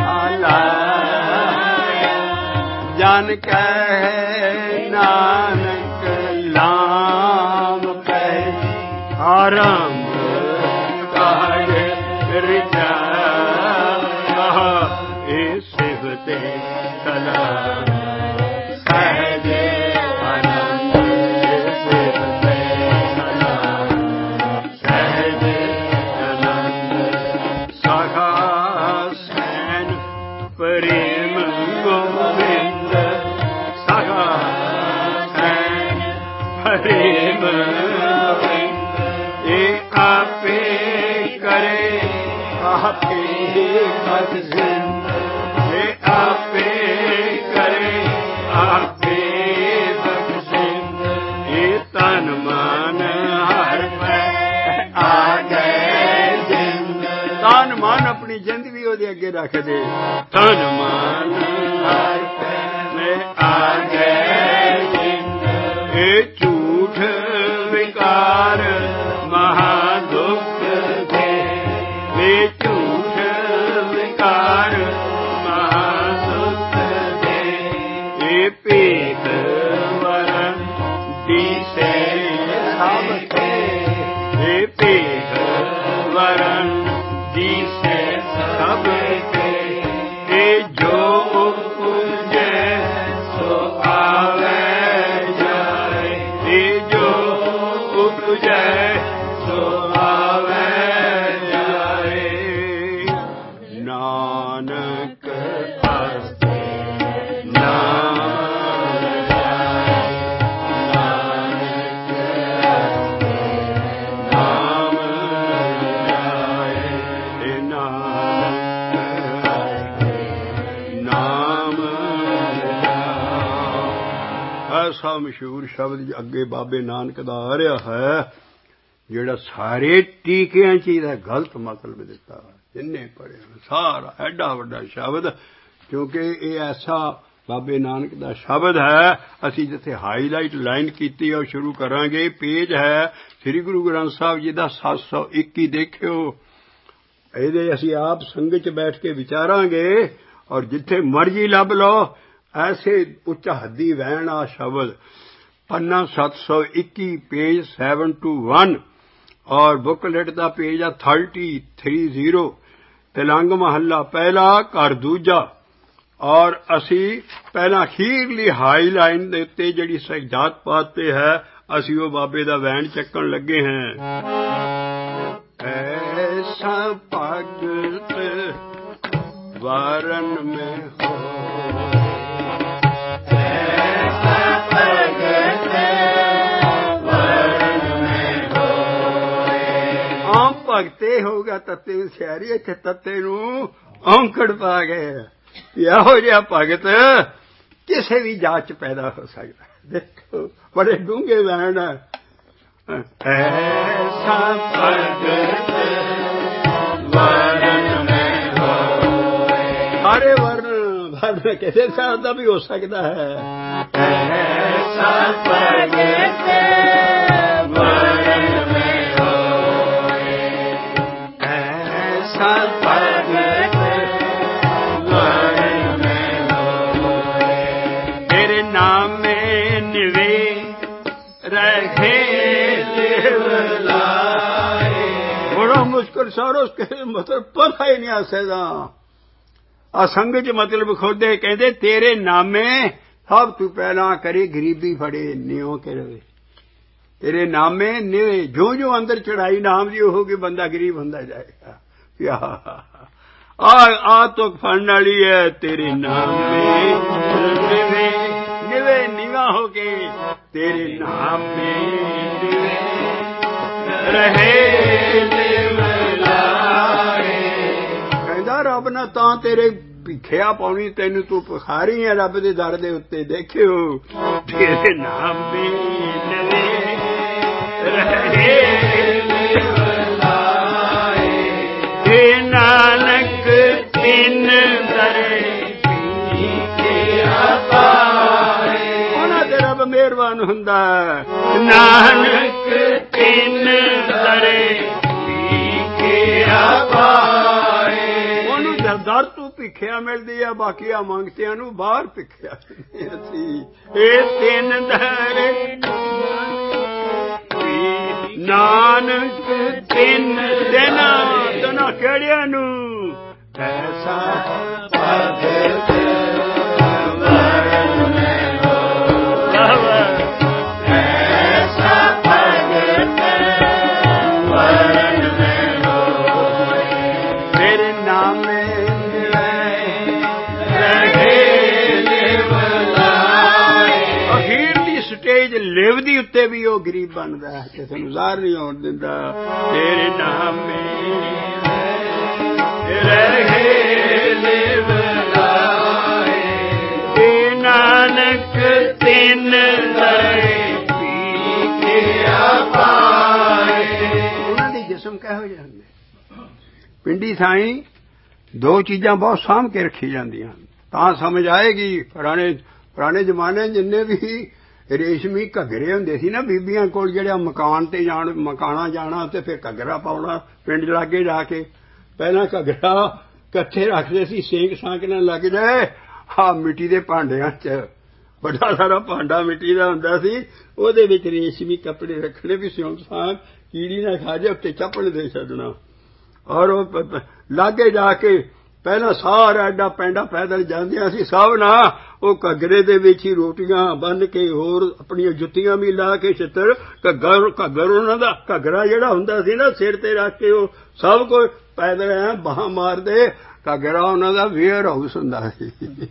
ਲਾਇਆ ਜਨ ਕਹਿ ਨਾਨਕ ਲਾਮ ਕਹਿ ਆਰੰਭ ਕਾਜ ਰਿਜਾ ਇਹ ਸਿਵਤੇ ਸਲਾਹ ਸਹਿਜ ਆਨੰਦ ਸਿਵਤੇ ਸਲਾਹ ਸਹਿਜ ਆਨੰਦ ਸਖਾ ਸੈਨ ਪ੍ਰੇਮ ਗੋਬਿੰਦ ਸਖਾ ਸੈਨ ਪ੍ਰੇਮ ਗੋਬਿੰਦ ਇਹ ਆਪੇ ਕਰੇ ਆਪੇ ਬਖਸ਼ੇ ਇਹ ਆਪੇ ਕਰੇ ਆਪੇ ਬਖਸ਼ੇ। ਇਹ ਤਨ ਮਨ ਹਰ ਪੈ ਆ ਗਏ ਜਿੰਦ ਤਨ ਮਨ ਆਪਣੀ ਜਿੰਦ ਵੀ ਉਹਦੇ ਅੱਗੇ ਰੱਖ ਦੇ। ਤਨ ਮਨ ਹਰ ਪੈ ਆ ਗਏ ਜਿੰਦ ਇਹ ਝੂਠ ਵਿਕਾਰ ਮਹਾ ਦੁੱਖ ਦੇ ਇਹ ਝੂਠ ਵਿਕਾਰ ਮਹਾ ਦੁੱਖ ਦੇ। ਇਹ ਭੇਦ ਵਰਨ ਦੀਸੇ ਸਭ ਕੇ ਇਹ ਭੇਦ ਵਰਨ ਦੀਸੇ ਸਭ ਕੇ। ਇਹ ਜੋ ਉਪਜੈ ਸੋ ਆਵੇ ਜਾਏ ਇਹ ਜੋ ਉਪਜੈ ਸੋ ਆਵੇ ਨਾਨਕ ਹਸਤੇ ਨਾਮ ਰਜਾਏ ਨਾਨਕ ਹਸਤੇ ਨਾਮ ਰਜਾਏ ਨਾਨਕ ਹਸਤੇ ਨਾਮ ਰਜਾਏ। ਐਸਾ ਮਸ਼ਹੂਰ ਸ਼ਬਦ ਅੱਗੇ ਬਾਬੇ ਨਾਨਕ ਦਾ ਆ ਰਿਹਾ ਹੈ ਜਿਹੜਾ ਸਾਰੇ ਟੀਕਿਆਂ 'ਚ ਇਹਦਾ ਗਲਤ ਮਤਲਬ ਦਿੱਤਾ ਜਿੰਨੇ ਪੜ੍ਹਿਆ ਸਾਰਾ ਐਡਾ ਵੱਡਾ ਸ਼ਬਦ ਕਿਉਂਕਿ ਇਹ ਐਸਾ ਬਾਬੇ ਨਾਨਕ ਦਾ ਸ਼ਬਦ ਹੈ। ਅਸੀਂ ਜਿੱਥੇ ਹਾਈਲਾਈਟ ਲਾਈਨ ਕੀਤੀ ਉਹ ਸ਼ੁਰੂ ਕਰਾਂਗੇ। ਪੇਜ ਹੈ ਸ੍ਰੀ ਗੁਰੂ ਗ੍ਰੰਥ ਸਾਹਿਬ ਜੀ ਦਾ ਸੱਤ ਸੌ ਇੱਕੀ ਦੇਖਿਓ। ਇਹਦੇ ਅਸੀਂ ਆਪ ਸੰਗਤ 'ਚ ਬੈਠ ਕੇ ਵਿਚਾਰਾਂਗੇ ਔਰ ਜਿੱਥੇ ਮਰਜ਼ੀ ਲੱਭ ਲਓ ਐਸੇ ਉੱਚਾ ਹੱਦੀ ਵਹਿਣ ਆ ਸ਼ਬਦ ਪੰਨਾ ਸੱਤ ਸੌ ਇੱਕੀ ਪੇਜ ਸੈਵਨ ਟੂ ਵਨ ਔਰ ਬੁੱਕਲੇਟ ਦਾ ਪੇਜ ਆ ਥਰਟੀ ਥ੍ਰੀ ਜ਼ੀਰੋ ਤਿਲੰਗ ਮਹੱਲਾ ਪਹਿਲਾ ਘਰ ਦੂਜਾ ਔਰ ਅਸੀਂ ਪਹਿਲਾਂ ਅਖੀਰਲੀ ਹਾਈ ਲਾਈਨ ਦੇ ਉੱਤੇ ਜਿਹੜੀ ਸਹਿਜਾਤ ਪਾਤ ਤੇ ਹੈ ਅਸੀਂ ਉਹ ਬਾਬੇ ਦਾ ਵੈਣ ਚੱਕਣ ਲੱਗੇ ਹਾਂ। ਐਸਾ ਭਗਤ ਵਰਨ ਮੈਂ ਹੋ, ਐਸਾ ਭਗਤ ਵਰਨ ਮੈਂ ਹੋਏ। ਆਮ ਭਗਤ ਇਹ ਹੋਊਗਾ ਤੱਤੇ ਨੂੰ ਸਿਆਰੀ, ਇੱਥੇ ਤੱਤੇ ਨੂੰ ਔਂਕੜ ਪਾ ਗਏ। ਇਹੋ ਜਿਹਾ ਭਗਤ ਕਿਸੇ ਵੀ ਜਾਤ ਚ ਪੈਦਾ ਹੋ ਸਕਦਾ। ਦੇਖੋ ਬੜੇ ਡੂੰਘੇ ਵੈਣ। ਐਸਾ ਭਗਤ ਵਰਨ ਮੈਂ ਹੋਏ। ਸਾਰੇ ਵਰਨ ਵਰਨ ਕਿਸੇ ਸਾਲ ਦਾ ਵੀ ਹੋ ਸਕਦਾ ਹੈ। ਐਸਾ ਭਗਤ ਵਰਨ ਮੈਂ ਹੋਏ। ਐਸਾ ਭਗਤ ਵਰਨ ਮੈਂ ਹੋਏ। ਤੇਰੇ ਨਾਮੇ ਨਿਵੇ ਰਹੇ बड़ा मुश्किल सारो मतलब पता ही नहीं आसेदा। असंग च मतलब खुद कहते तेरे नामे सब तू पहला करे गरीबी फड़े न्यो के रवे। तेरे नामे निवे जो जो अंदर चढ़ाई नाम दी होगी बंदा गरीब होंदा जाएगा। क्या आ आ तो फड़न वाली है। तेरे नामे निवे निवे निवा हो के तेरे नामे निवे रहे ਕਹਿੰਦਾ ਰੱਬ ਨਾ ਤਾਂ ਤੇਰੇ ਭਿੱਖਿਆ ਪਾਉਣੀ ਤੈਨੂੰ ਤੂੰ ਭਿਖਾਰੀ ਹੈ ਰੱਬ ਦੇ ਦਰ ਦੇ ਉੱਤੇ। ਦੇਖਿਓ ਤੇਰੇ ਨਾਮ ਮੇ ਨਵੇਂ ਰਹੇ ਏ ਨਾਨਕ ਤਿੰਨ ਦਰੇ ਭਿੱਖਿਆ ਪਾਏ। ਉਹਨਾਂ ਤੇ ਰੱਬ ਮਿਹਰਬਾਨ ਹੁੰਦਾ। ਨਾਨਕ ਤਿੰਨ ਦਰੇ ਭਿੱਖਿਆ ਪਾਏ। ਉਹਨੂੰ ਦਰ ਤੋਂ ਭਿੱਖਿਆ ਮਿਲਦੀ ਆ, ਬਾਕੀਆਂ ਮੰਗਤਿਆਂ ਨੂੰ ਬਾਹਰ ਭਿੱਖਿਆ ਅਸੀਂ। ਇਹ ਤਿੰਨ ਦਰੇ ਨਾਨਕ ਤਿੰਨ ਦਿਨਾਂ ਦਿਨਾਂ ਕਿਹੜਿਆਂ ਨੂੰ। ਐਸਾ ਭਗਤ ਵਰਨ ਮੈਂ ਹੋਏ। ਐਸਾ ਭਗਤ ਵਰਨ ਮੈਂ ਹੋਏ। ਤੇਰੇ ਨਾਮੇ ਅਖੀਰਲੀ ਸਟੇਜ ਲਿਵ ਦੀ ਉੱਤੇ ਵੀ ਉਹ ਗਰੀਬ ਬਣਦਾ ਹੈ, ਕਿਸੇ ਨੂੰ ਜ਼ਾਹਰ ਨਹੀਂ ਹੋਣ ਦਿੰਦਾ। ਤੇਰੇ ਨਾਮੇ ਰਹੇ ਲਿਵ ਲਾਏ ਏ ਨਾਨਕ ਤਿੰਨ ਦਰੇ ਭਿੱਖਿਆ ਪਾਏ। ਉਹਨਾਂ ਦੇ ਜਿਸਮ ਕਿਹੋ ਜਿਹੇ ਹੁੰਦੇ। ਪਿੰਡੀ ਥਾਈਂ ਦੋ ਚੀਜ਼ਾਂ ਬਹੁਤ ਸਾਂਭ ਕੇ ਰੱਖੀ ਜਾਂਦੀਆਂ ਹਨ ਤਾਂ ਸਮਝ ਆਏਗੀ। ਪੁਰਾਣੇ ਪੁਰਾਣੇ ਜ਼ਮਾਨੇ ਜਿੰਨੇ ਵੀ ਰੇਸ਼ਮੀ ਘੱਗਰੇ ਹੁੰਦੇ ਸੀ ਨਾ ਬੀਬੀਆਂ ਕੋਲ, ਜਿਹੜਾ ਮਕਾਨ ਤੇ ਜਾਣ ਮਕਾਨਾਂ ਜਾਣਾ ਤੇ ਫਿਰ ਘੱਗਰਾ ਪਾਉਣਾ ਪਿੰਡ ਲਾਗੇ ਜਾ ਕੇ। ਪਹਿਲਾਂ ਘੱਗਰਾ ਕੱਥੇ ਰੱਖਦੇ ਸੀ ਸੇਕ ਸਾਂਕ ਨਾਲ ਲੱਗ ਜਾਏ। ਆਹ ਮਿੱਟੀ ਦੇ ਭਾਂਡਿਆਂ 'ਚ ਵੱਡਾ ਸਾਰਾ ਭਾਂਡਾ ਮਿੱਟੀ ਦਾ ਹੁੰਦਾ ਸੀ, ਉਹਦੇ ਵਿੱਚ ਰੇਸ਼ਮੀ ਕੱਪੜੇ ਰੱਖਣੇ ਵੀ ਸਿਉਂਕ ਸਾਂਕ ਕੀੜੀ ਨਾ ਖਾ ਜਾਏ, ਉੱਤੇ ਚੱਪਣ ਦੇ ਛੱਡਣਾ। ਔਰ ਉਹ ਲਾਗੇ ਜਾ ਕੇ ਪਹਿਲਾਂ ਸਾਰਾ ਐਡਾ ਪੈਂਡਾ ਪੈਦਲ ਜਾਂਦੀਆਂ ਸੀ ਸਭ ਨਾ। ਉਹ ਘੱਗਰੇ ਦੇ ਵਿੱਚ ਹੀ ਰੋਟੀਆਂ ਬੰਨ੍ਹ ਕੇ ਹੋਰ ਆਪਣੀਆਂ ਜੁੱਤੀਆਂ ਵੀ ਲਾ ਕੇ ਛਿੱਤਰ ਘੱਗਰ ਘੱਗਰ ਉਹਨਾਂ ਦਾ ਘੱਗਰਾ ਜਿਹੜਾ ਹੁੰਦਾ ਸੀ ਨਾ ਸਿਰ ਤੇ ਰੱਖ ਕੇ ਉਹ ਸਭ ਕੁਝ ਪੈਦਲ ਐ ਬਾਹਾਂ ਮਾਰਦੇ। ਘੱਗਰਾ ਉਹਨਾਂ ਦਾ ਵੇਅਰ ਹਾਊਸ ਹੁੰਦਾ ਸੀ।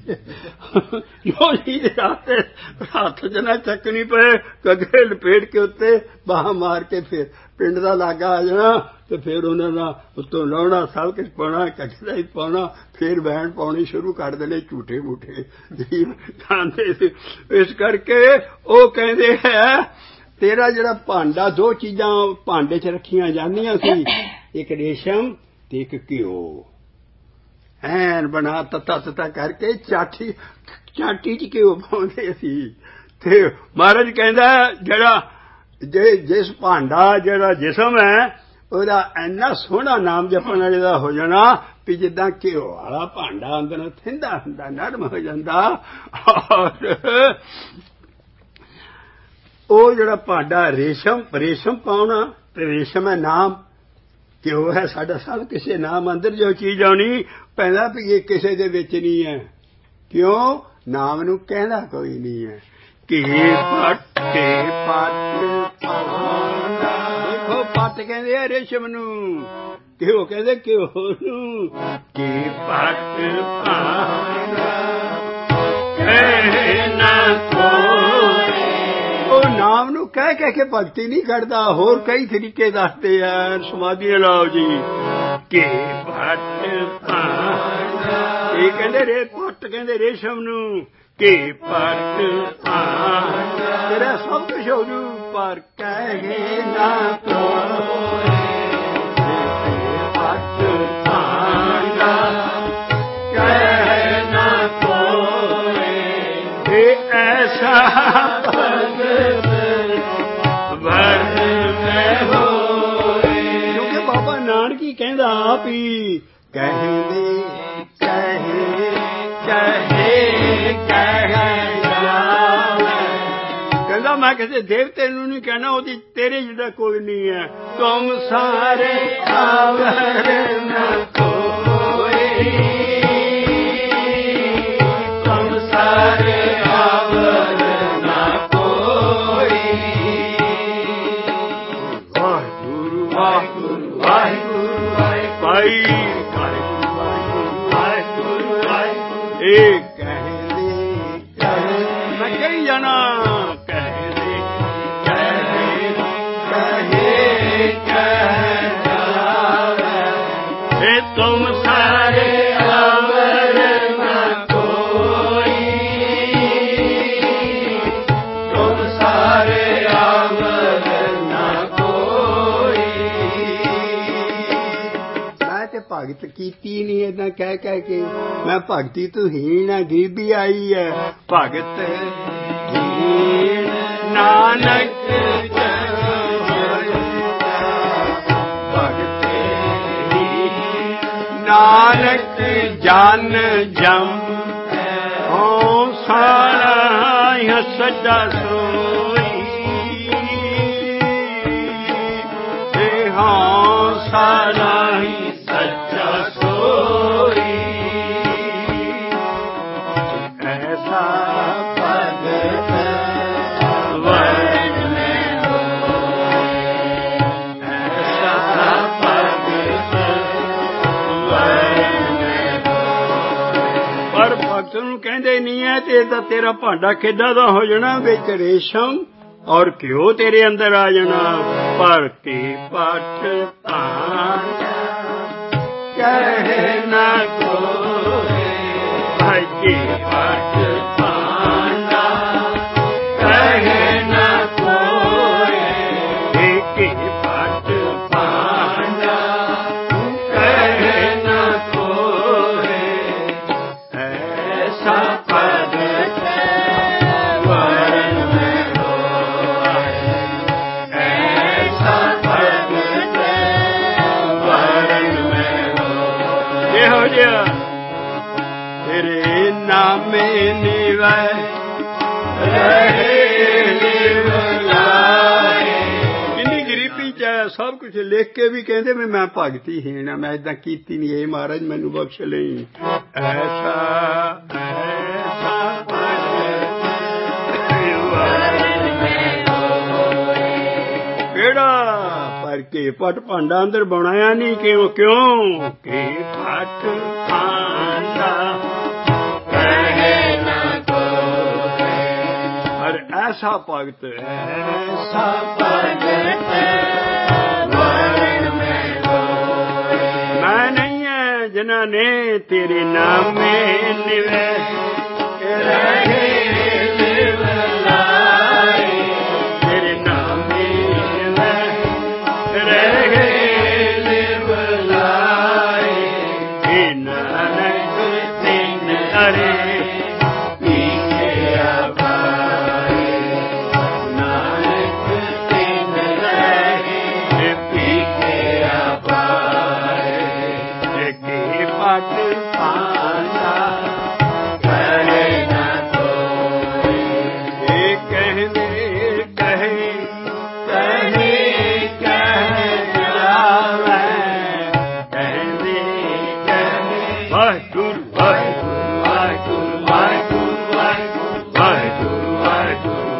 ਜੋ ਚੀਜ਼ ਰਾਤ ਹੱਥ 'ਚ ਨਾ ਚੱਕਣੀ ਪਏ ਘੱਗਰੇ ਲਪੇਟ ਕੇ ਉੱਤੇ ਬਾਹਾਂ ਮਾਰ ਕੇ ਫਿਰ ਪਿੰਡ ਦਾ ਲਾਗਾ ਆ ਜਾਣਾ ਤੇ ਫਿਰ ਉਹਨਾਂ ਦਾ ਉੱਤੋਂ ਲਾਉਣਾ ਸਭ ਕੁਝ ਪਾਉਣਾ ਘੱਗਰਾ ਹੀ ਪਾਉਣਾ। ਫਿਰ ਵੈਣ ਪਾਉਣੀ ਸ਼ੁਰੂ ਕਰ ਦੇਣੇ ਝੂਠੇ ਮੂਠੇ ਖਾਂਦੇ ਸੀ। ਇਸ ਕਰਕੇ ਉਹ ਕਹਿੰਦੇ ਹੈ ਤੇਰਾ ਜਿਹੜਾ ਭਾਂਡਾ ਦੋ ਚੀਜ਼ਾਂ ਭਾਂਡੇ 'ਚ ਰੱਖੀਆਂ ਜਾਂਦੀਆਂ ਸੀ, ਇੱਕ ਰੇਸ਼ਮ ਤੇ ਇੱਕ ਘਿਓ। ਐਨ ਬਣਾ ਤੱਤਾ ਤੱਤਾ ਕਰਕੇ ਚਾਟੀ ਚਾਟੀ 'ਚ ਘਿਓ ਪਾਉਂਦੇ ਸੀ। ਤੇ ਮਹਾਰਾਜ ਕਹਿੰਦਾ ਜਿਹੜਾ ਜੇ ਜਿਸ ਭਾਂਡਾ ਜਿਹੜਾ ਜਿਸਮ ਹੈ ਉਹਦਾ ਇੰਨਾ ਸੋਹਣਾ ਨਾਮ ਜਪਣ ਵਾਲੇ ਦਾ ਹੋ ਜਾਣਾ ਵੀ ਜਿੱਦਾਂ ਘਿਓ ਵਾਲਾ ਭਾਂਡਾ ਅੰਦਰੋਂ ਥਿੰਦਾ ਹੁੰਦਾ ਨਰਮ ਹੋ ਜਾਂਦਾ। ਔਰ ਉਹ ਜਿਹੜਾ ਭਾਂਡਾ ਰੇਸ਼ਮ ਰੇਸ਼ਮ ਪਾਉਣਾ ਤੇ ਰੇਸ਼ਮ ਹੈ ਨਾਮ, ਘਿਓ ਹੈ ਸਾਡਾ ਸਭ ਕਿਸੇ ਨਾਮ ਅੰਦਰ ਜੋ ਚੀਜ਼ ਆਉਣੀ ਪੈਂਦਾ ਵੀ ਇਹ ਕਿਸੇ ਦੇ ਵਿੱਚ ਨਹੀਂ ਹੈ। ਕਿਉਂ? ਨਾਮ ਨੂੰ ਕਹਿੰਦਾ ਕੋਈ ਨਹੀਂ ਹੈ। के पट के पट पाना। देखो पट कहते हैं रेशम नू, घ्यो कहते घ्यो नू, के पट पाना कह ना कोई। ਉਹ ਨਾਮ ਨੂੰ ਕਹਿ ਕਹਿ ਕੇ ਭਗਤੀ ਨਹੀਂ ਕਰਦਾ, ਹੋਰ ਕਈ ਤਰੀਕੇ ਦੱਸਦੇ ਆ ਸਮਾਧੀਆਂ ਲਾਓ ਜੀ। ਕੇ ਪਟ ਪਾਣਾ ਇਹ ਕਹਿੰਦੇ ਰੇ ਪੱਟ ਕਹਿੰਦੇ ਰੇਸ਼ਮ ਨੂੰ, ਕੇ ਪਟ ਪਾਣਾ ਤੇਰਾ ਸਭ ਕੁਛ ਹੋ ਜੂ ਪਰ ਕਹੇ ਨਾ ਕੋਈ। ਪਟ ਪਾਣਾ ਕਹੇ ਨਾ ਕੋਈ ਇਹ ਐਸਾ ਕਹਿੰਦਾ ਆਪ ਹੀ ਕਹਿੰਦੇ ਕਹੇ ਕਹੇ ਕਹਿ ਜਾਵੇ। ਕਹਿੰਦਾ ਮੈਂ ਕਿਸੇ ਦੇਵਤੇ ਨੂੰ ਨਹੀਂ ਕਹਿਣਾ, ਉਹਦੀ ਤੇਰੇ ਜਿਹੜਾ ਕੋਈ ਨਹੀਂ ਹੈ। ਤੁਮ ਸਾਰੇ ਆਵਰ ਨਾ ਕੋਈ, ਤੁਮ ਸਾਰੇ ਆਵਰ ਨਾ ਕੋਈ। ਵਾਹਿਗੁਰੂ ਵਾਹਿਗੁਰੂ ਵਾਹਿਗੁਰੂ ਭਾਈ ਵਾਹਿਗੁਰੂ ਵਾਹਿਗੁਰੂ ਵਾਹਿਗੁਰੂ। ਇਹ ਕਹਿੰਦੇ ਕਹਿੰਦੇ ਮੈਂ ਕਹੀ ਜਾਣਾ, ਕਹਿੰਦੇ ਕਹਿੰਦੇ ਕਹੇ ਕਹਿ ਜਾਵੇ। ਇਹ ਤੁਮ ਸਾਰੇ ਆਵਰ ਨਾ ਕੋਈ, ਤੁਮ ਸਾਰੇ ਆਵਰ ਨਾ ਕੋਈ। ਭਗਤ ਕੀਤੀ ਨਹੀਂ ਏਦਾਂ ਕਹਿ ਕਹਿ ਕੇ, ਮੈਂ ਭਗਤੀ ਤੋਂ ਹੀਣ ਆ, ਗਰੀਬੀ ਆਈ ਹੈ। ਭਗਤ ਹੀਣ ਨਾਨਕ ਭਗਤ ਹੀਣ ਨਾਨਕ ਜਨ ਜਮ ਹੋ ਸਾਰਾ ਸੱਚਾ ਸੋਈ। ਇਹ ਹਾਂ ਸਾਰਾ ਕਹਿੰਦੇ ਨਹੀਂ ਹੈ ਤੇ ਤਾਂ ਤੇਰਾ ਭਾਂਡਾ ਕਿੱਦਾਂ ਦਾ ਹੋ ਜਾਣਾ, ਵਿੱਚ ਰੇਸ਼ਮ ਔਰ ਘਿਓ ਤੇਰੇ ਅੰਦਰ ਆ ਜਾਣਾ। ਪਰ ਕੇ ਪਟ ਪਾਣਾ ਕਹਿ ਨਾ ਕੋਈ, ਭਾਈ ਕੇ ਪਟ ਪਾਣਾ ਕਹਿ ਨਾ ਕੋਈ। ਇਹ ਕੇ ਪਟ ਪਾਣਾ ਕਹਿ ਨਾ ਕੋਈ। ਤੇਰੇ ਨਾਮੇ ਨਿਵੈ ਰਹੇ ਨਿਵਲਾਏ। ਕਿੰਨੀ ਗਰੀਬੀ ਚ ਸਭ ਕੁਛ ਲਿਖ ਕੇ ਵੀ ਕਹਿੰਦੇ ਵੀ ਮੈਂ ਭਗਤੀਹੀਣ ਆ, ਮੈਂ ਏਦਾਂ ਕੀਤੀ ਨਹੀਂ, ਇਹ ਮਹਾਰਾਜ ਮੈਨੂੰ ਬਖਸ਼ ਲਈ। ਐਸਾ ਐਸਾ ਕਿਹੜਾ ਪਰ ਕੇ ਪਟ ਭਾਂਡਾ ਅੰਦਰ ਬਣਾਇਆ ਨਹੀਂ ਕਿਉਂ ਕਿਉਂ ਕੇ ਪਟ ਭਾਂਡਾ ਕਹਿ ਨਾ ਕੋਈ। ਪਰ ਐਸਾ ਭਗਤ ਐਸਾ ਭਗਤ ਵਰਨ ਮੈਂ ਹੋਏ। ਮੈਂ ਨਹੀਂ ਹੈ ਜਿਨ੍ਹਾਂ ਨੇ ਤੇਰੇ ਨਾਮੇ ਨਿਵੇ ਰਹੇ Vai, vai, vai, vai, vai, vai, vai, vai,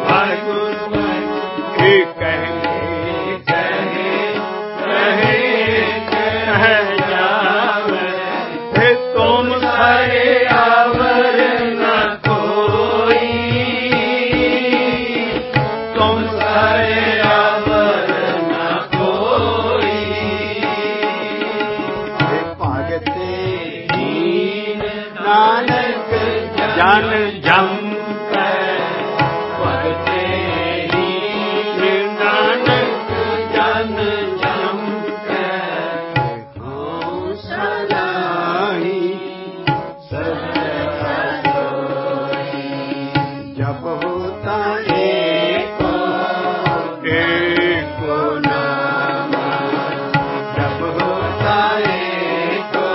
Nanak जन जम भगते ही नानक जन जम सदाई जब होता एको एको नाम जब होता एको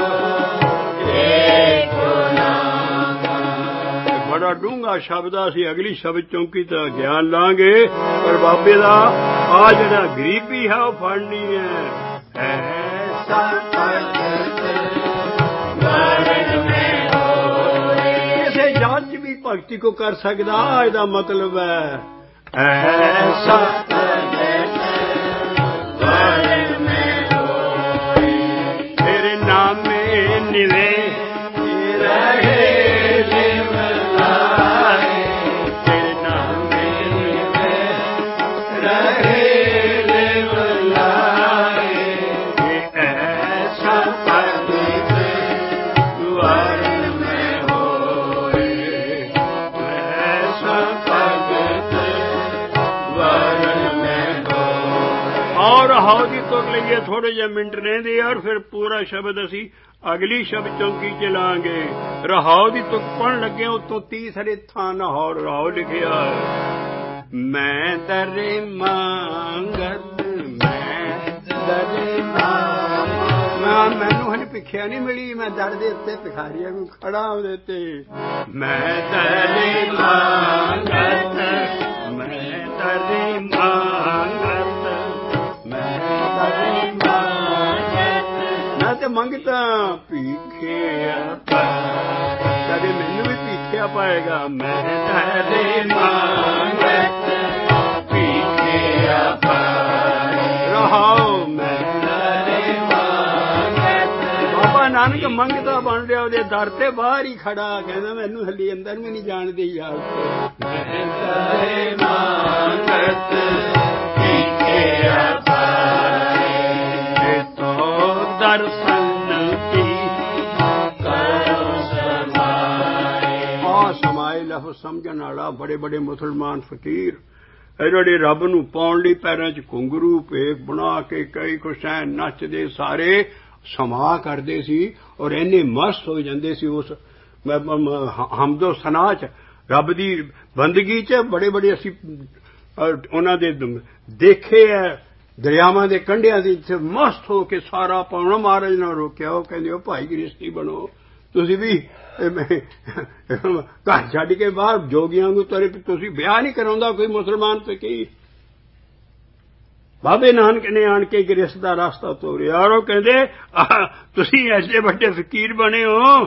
एको नाम। बड़ा डूंगा शब्द आ सी अगली शब्द चौंकी तो ज्ञान लांगे पर बाबे दा आ जड़ा गरीबी है वो फड़नी है। ऐसा किसी जात भी भक्ति को कर सकदा इसदा मतलब है ऐसा तेरे नाम में निवे रहे तेरे नाम में निवे रहे ऐसा और हाउदी तुर लईए थोड़े जे मिनट रहिंदे और फिर पूरा शब्द असी अगली शब्द चौंकी च लांगे। रहाओ दी तुक पढ़न लगे उतों तीसरे थां लाहौर रहाओ लिखिया मैं दरे मांगत मैं दरे मांग मैनू हन भिखिया नहीं मिली मैं दर दे उत्ते भिखारिया को खड़ा होदे ते मैं दरे मांगत मैं दरे मांगत मैं तो मंगता भीखे कदे मैनू भी भीखिया पाएगा मैं तेरे मांगत भीखिया रहाओ मैं तेरे मांगत। बाबा नानक मंगता बन रहा ਉਹਦੇ दर ते बाहर ही खड़ा कहना मैनू हली अंदर भी नहीं जान दी यार मैं तेरे मांगत भीखिया दर्शन की करो समाए आ समाए लफ समझण वाला बड़े बड़े मुसलमान फकीर ਜਿਹੜੇ ਰੱਬ ਨੂੰ ਪਾਉਣ ਲਈ ਪੈਰਾਂ 'ਚ ਘੁੰਗਰੂ ਭੇਖ ਬਣਾ ਕੇ ਕਈ ਹੁਸੈਨ ਨੱਚਦੇ ਸਾਰੇ ਸਮਾ ਕਰਦੇ ਸੀ ਔਰ ਇੰਨੇ ਮਸਤ ਹੋ ਜਾਂਦੇ ਸੀ ਉਸ ਹਮਦੋ ਸਨਾ 'ਚ ਰੱਬ ਦੀ ਬੰਦਗੀ 'ਚ ਬੜੇ ਬੜੇ ਅਸੀਂ ਉਹਨਾਂ ਦੇ ਦੇਖੇ ਹੈ ਦਰਿਆਵਾਂ ਦੇ ਕੰਢਿਆਂ ਦੀ ਇੱਥੇ ਮਸਤ ਹੋ ਕੇ ਸਾਰਾ ਪਾਉਣਾ ਮਹਾਰਾਜ ਨੇ ਰੋਕਿਆ ਉਹ ਕਹਿੰਦੇ ਉਹ ਭਾਈ ਗ੍ਰਸਤੀ ਬਣੋ ਤੁਸੀਂ ਵੀ ਘਰ ਛੱਡ ਕੇ ਬਾਹਰ ਜੋਗੀਆਂ ਨੂੰ ਤਰੇ ਤੁਸੀਂ ਵਿਆਹ ਨਹੀਂ ਕਰਾਉਂਦਾ ਕੋਈ ਮੁਸਲਮਾਨ ਤੇ ਕੀ ਬਾਬੇ ਨਾਨਕ ਨੇ ਆਣ ਕੇ ਗ੍ਰਸਤ ਦਾ ਰਸਤਾ ਤੋਰਿਆ ਔਰ ਉਹ ਕਹਿੰਦੇ ਤੁਸੀਂ ਐਸੇ ਵੱਡੇ ਫਕੀਰ ਬਣੇ ਹੋ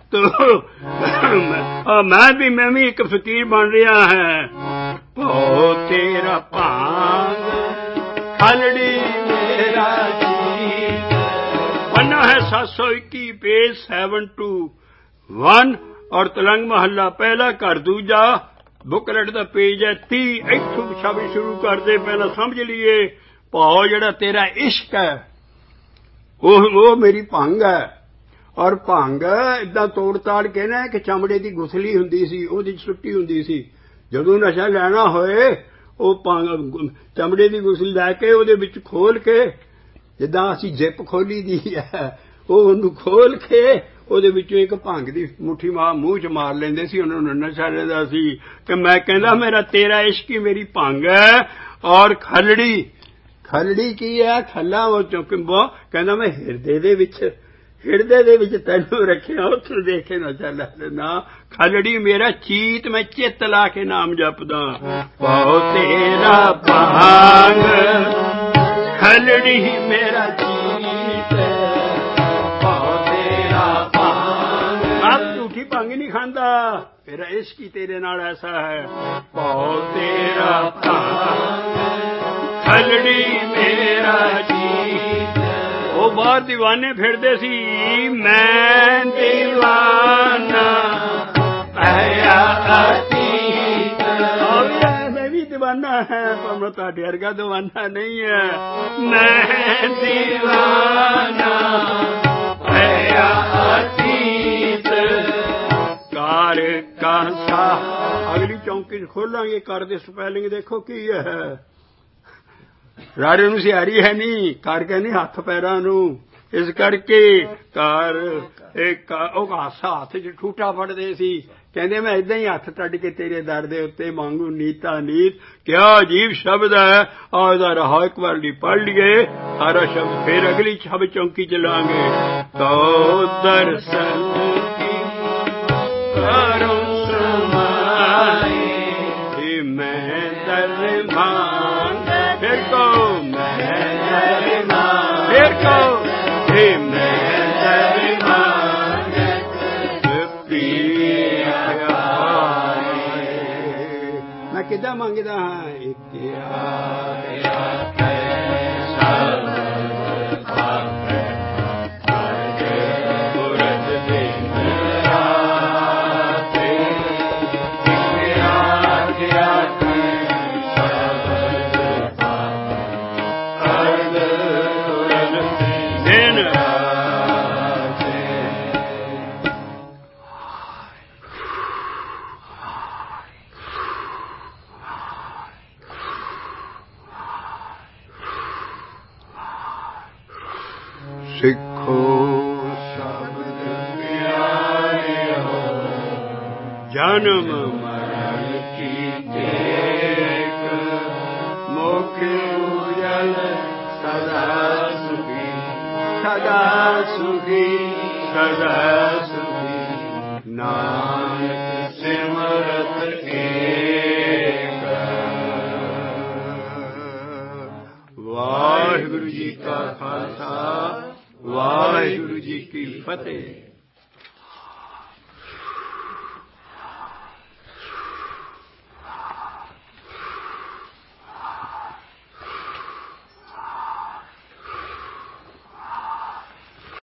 ਤਾਂ ਮੈਂ ਵੀ ਮੈਂ ਵੀ ਇੱਕ ਫਕੀਰ ਬਣ ਰਿਹਾ ਹੈ ਭੋ ਤੇਰਾ ਭਾਂਗ खलड़ी मेरा जीत पन्ना है सात सौ इक्की पेज सेवन टू वन और तलंग महला पहला घर दूजा बुकलेट का पेज है ती इथों शब्द शुरू कर दे पहला समझ लीए भाव जिहड़ा तेरा इश्क है वो वो मेरी भंग है और भंग इदां तोड़ ताड़ के ना कि चमड़े की गुसली हुंदी सी ओहदी सुट्टी हुंदी सी जदों नशा लैना होए ਉਹ ਚਮੜੇ ਦੀ ਗੁਸਲ ਲੈ ਕੇ ਉਹਦੇ ਵਿੱਚ ਖੋਲ ਕੇ ਜਿੱਦਾਂ ਅਸੀਂ ਜਿੱਪ ਖੋਲੀ ਦੀ ਹੈ ਉਹ ਉਹਨੂੰ ਖੋਲ ਕੇ ਉਹਦੇ ਵਿੱਚੋਂ ਇੱਕ ਭੰਗ ਦੀ ਮੁੱਠੀ ਮਾਰ ਮੂੰਹ 'ਚ ਮਾਰ ਲੈਂਦੇ ਸੀ ਉਹਨਾਂ ਨੂੰ ਨਸ਼ਾ ਰਹਿੰਦਾ ਸੀ ਕਿ ਮੈਂ ਕਹਿੰਦਾ ਮੇਰਾ ਤੇਰਾ ਇਸ਼ਕ ਹੀ ਮੇਰੀ ਭੰਗ ਹੈ ਔਰ ਖਲੜੀ ਖਲੜੀ ਕੀ ਹੈ ਖੱਲਾ ਉਹ ਚੁੱਕਬੋ ਕਹਿੰਦਾ ਮੈਂ ਹਿਰਦੇ ਦੇ ਵਿੱਚ ਹਿਰਦੇ ਦੇ ਵਿੱਚ ਤੈਨੂੰ ਰੱਖਿਆ ਉੱਥੋਂ ਦੇਖੇ ਨਾ ਚੱਲ ਨਾ ਖਲੜੀ ਮੇਰਾ ਚੀਤ ਮੈਂ ਚਿੱਤ ਲਾ ਕੇ ਨਾਮ ਜਪਦਾ ਪਾਉ ਤੇਰਾ ਭਾਂਗ ਖਲੜੀ ਮੇਰਾ ਚੀਤ ਪਾਉ ਤੇਰਾ ਭਾਂਗ ਆਪ ਝੂਠੀ ਭੰਗ ਨਹੀਂ ਖਾਂਦਾ ਮੇਰਾ ਇਸ਼ਕ ਹੀ ਤੇਰੇ ਨਾਲ ਐਸਾ ਹੈ ਪਾਉ ਤੇਰਾ ਭਾਂਗ ਖਲੜੀ ਮੇਰਾ ਚੀਤ ਉਹ ਬਾਹਰ دیਵਾਨੇ ਫਿਰਦੇ ਸੀ ਮੈਂ دیਵਾਨਾ ਪਿਆ ਅਤੀਤ ਮੈਂ ਵੀ دیਵਾਨਾ ਹੈ ਪਰ ਮੈਂ ਤੁਹਾਡੇ ਵਰਗਾ دیਵਾਨਾ ਨਹੀਂ ਹੈ ਮੈਂ دیਵਾਨਾ ਪਿਆ ਅਤੀਤ ਕਾਂਸਾ। ਅਗਲੀ ਚੌਂਕੀ 'ਚ ਖੋਲਾਂਗੇ, ਕਰ ਦੇ ਸਪੈਲਿੰਗ ਦੇਖੋ ਕੀ ਹੈ। ਰਾਰੇ ਨੂੰ ਸਿਆਰੀ ਹੈ ਨਹੀਂ, ਕਰ ਕਹਿੰਦੀ ਹੱਥ ਪੈਰਾਂ ਨੂੰ। ਇਸ ਕਰਕੇ ਕਰ ਇੱਕ ਉਹ ਹਾਸਾ ਹੱਥ 'ਚ ਠੂਠਾ ਫੜਦੇ ਸੀ, ਕਹਿੰਦੇ ਮੈਂ ਏਦਾਂ ਹੀ ਹੱਥ ਟੱਡ ਕੇ ਤੇਰੇ ਦਰ ਦੇ ਉੱਤੇ ਮੰਗੂ ਨੀਤਾ ਨੀਤ। ਕਿਆ ਅਜੀਬ ਸ਼ਬਦ ਹੈ, ਆ ਇਹਦਾ ਰਹਾ ਇੱਕ ਵਾਰ ਦੀ ਪੜ੍ਹ ਲਈਏ ਸਾਰਾ ਸ਼ਬਦ, ਫਿਰ ਅਗਲੀ ਛਬ ਚੌਂਕੀ ਚਲਾਂਗੇ। ਤੋ ਦਰਸ਼ਨ ਕਰੋ ਸਮਾਏ ਮੈਂ ਦਰ ਮਾਂਗ, ਫਿਰ ਕਹੋ ਮੈਂ ਦਰ ਮਾਂਗ, ਫਿਰ ਕਹੋ हे मैं ਦਰ ਮਾਂਗ ਪੀਆ। ਮੈਂ ਕਿੱਦਾਂ ਮੰਗਦਾ ਹਾਂ, ਇੱਕ ਆ ਸਿੱਖੋ ਸ਼ਬਦ ਪਿਆਰਿਓ, ਜਨਮ ਮਰਨ ਕੀ ਟੇਕ, ਮੁਖ ਉਜਲ ਸਦਾ ਸੁਖੀ, ਸਦਾ ਸੁਖੀ, ਸਦਾ ਸੁਖੀ। ਨਾਨਕ ਸਿਮਰਤ ਏਕ। ਵਾਹਿਗੁਰੂ ਜੀ ਕਾ ਖਾਲਸਾ, ਵਾਹਿਗੁਰੂ ਜੀ ਕੀ ਫਤਿਹ।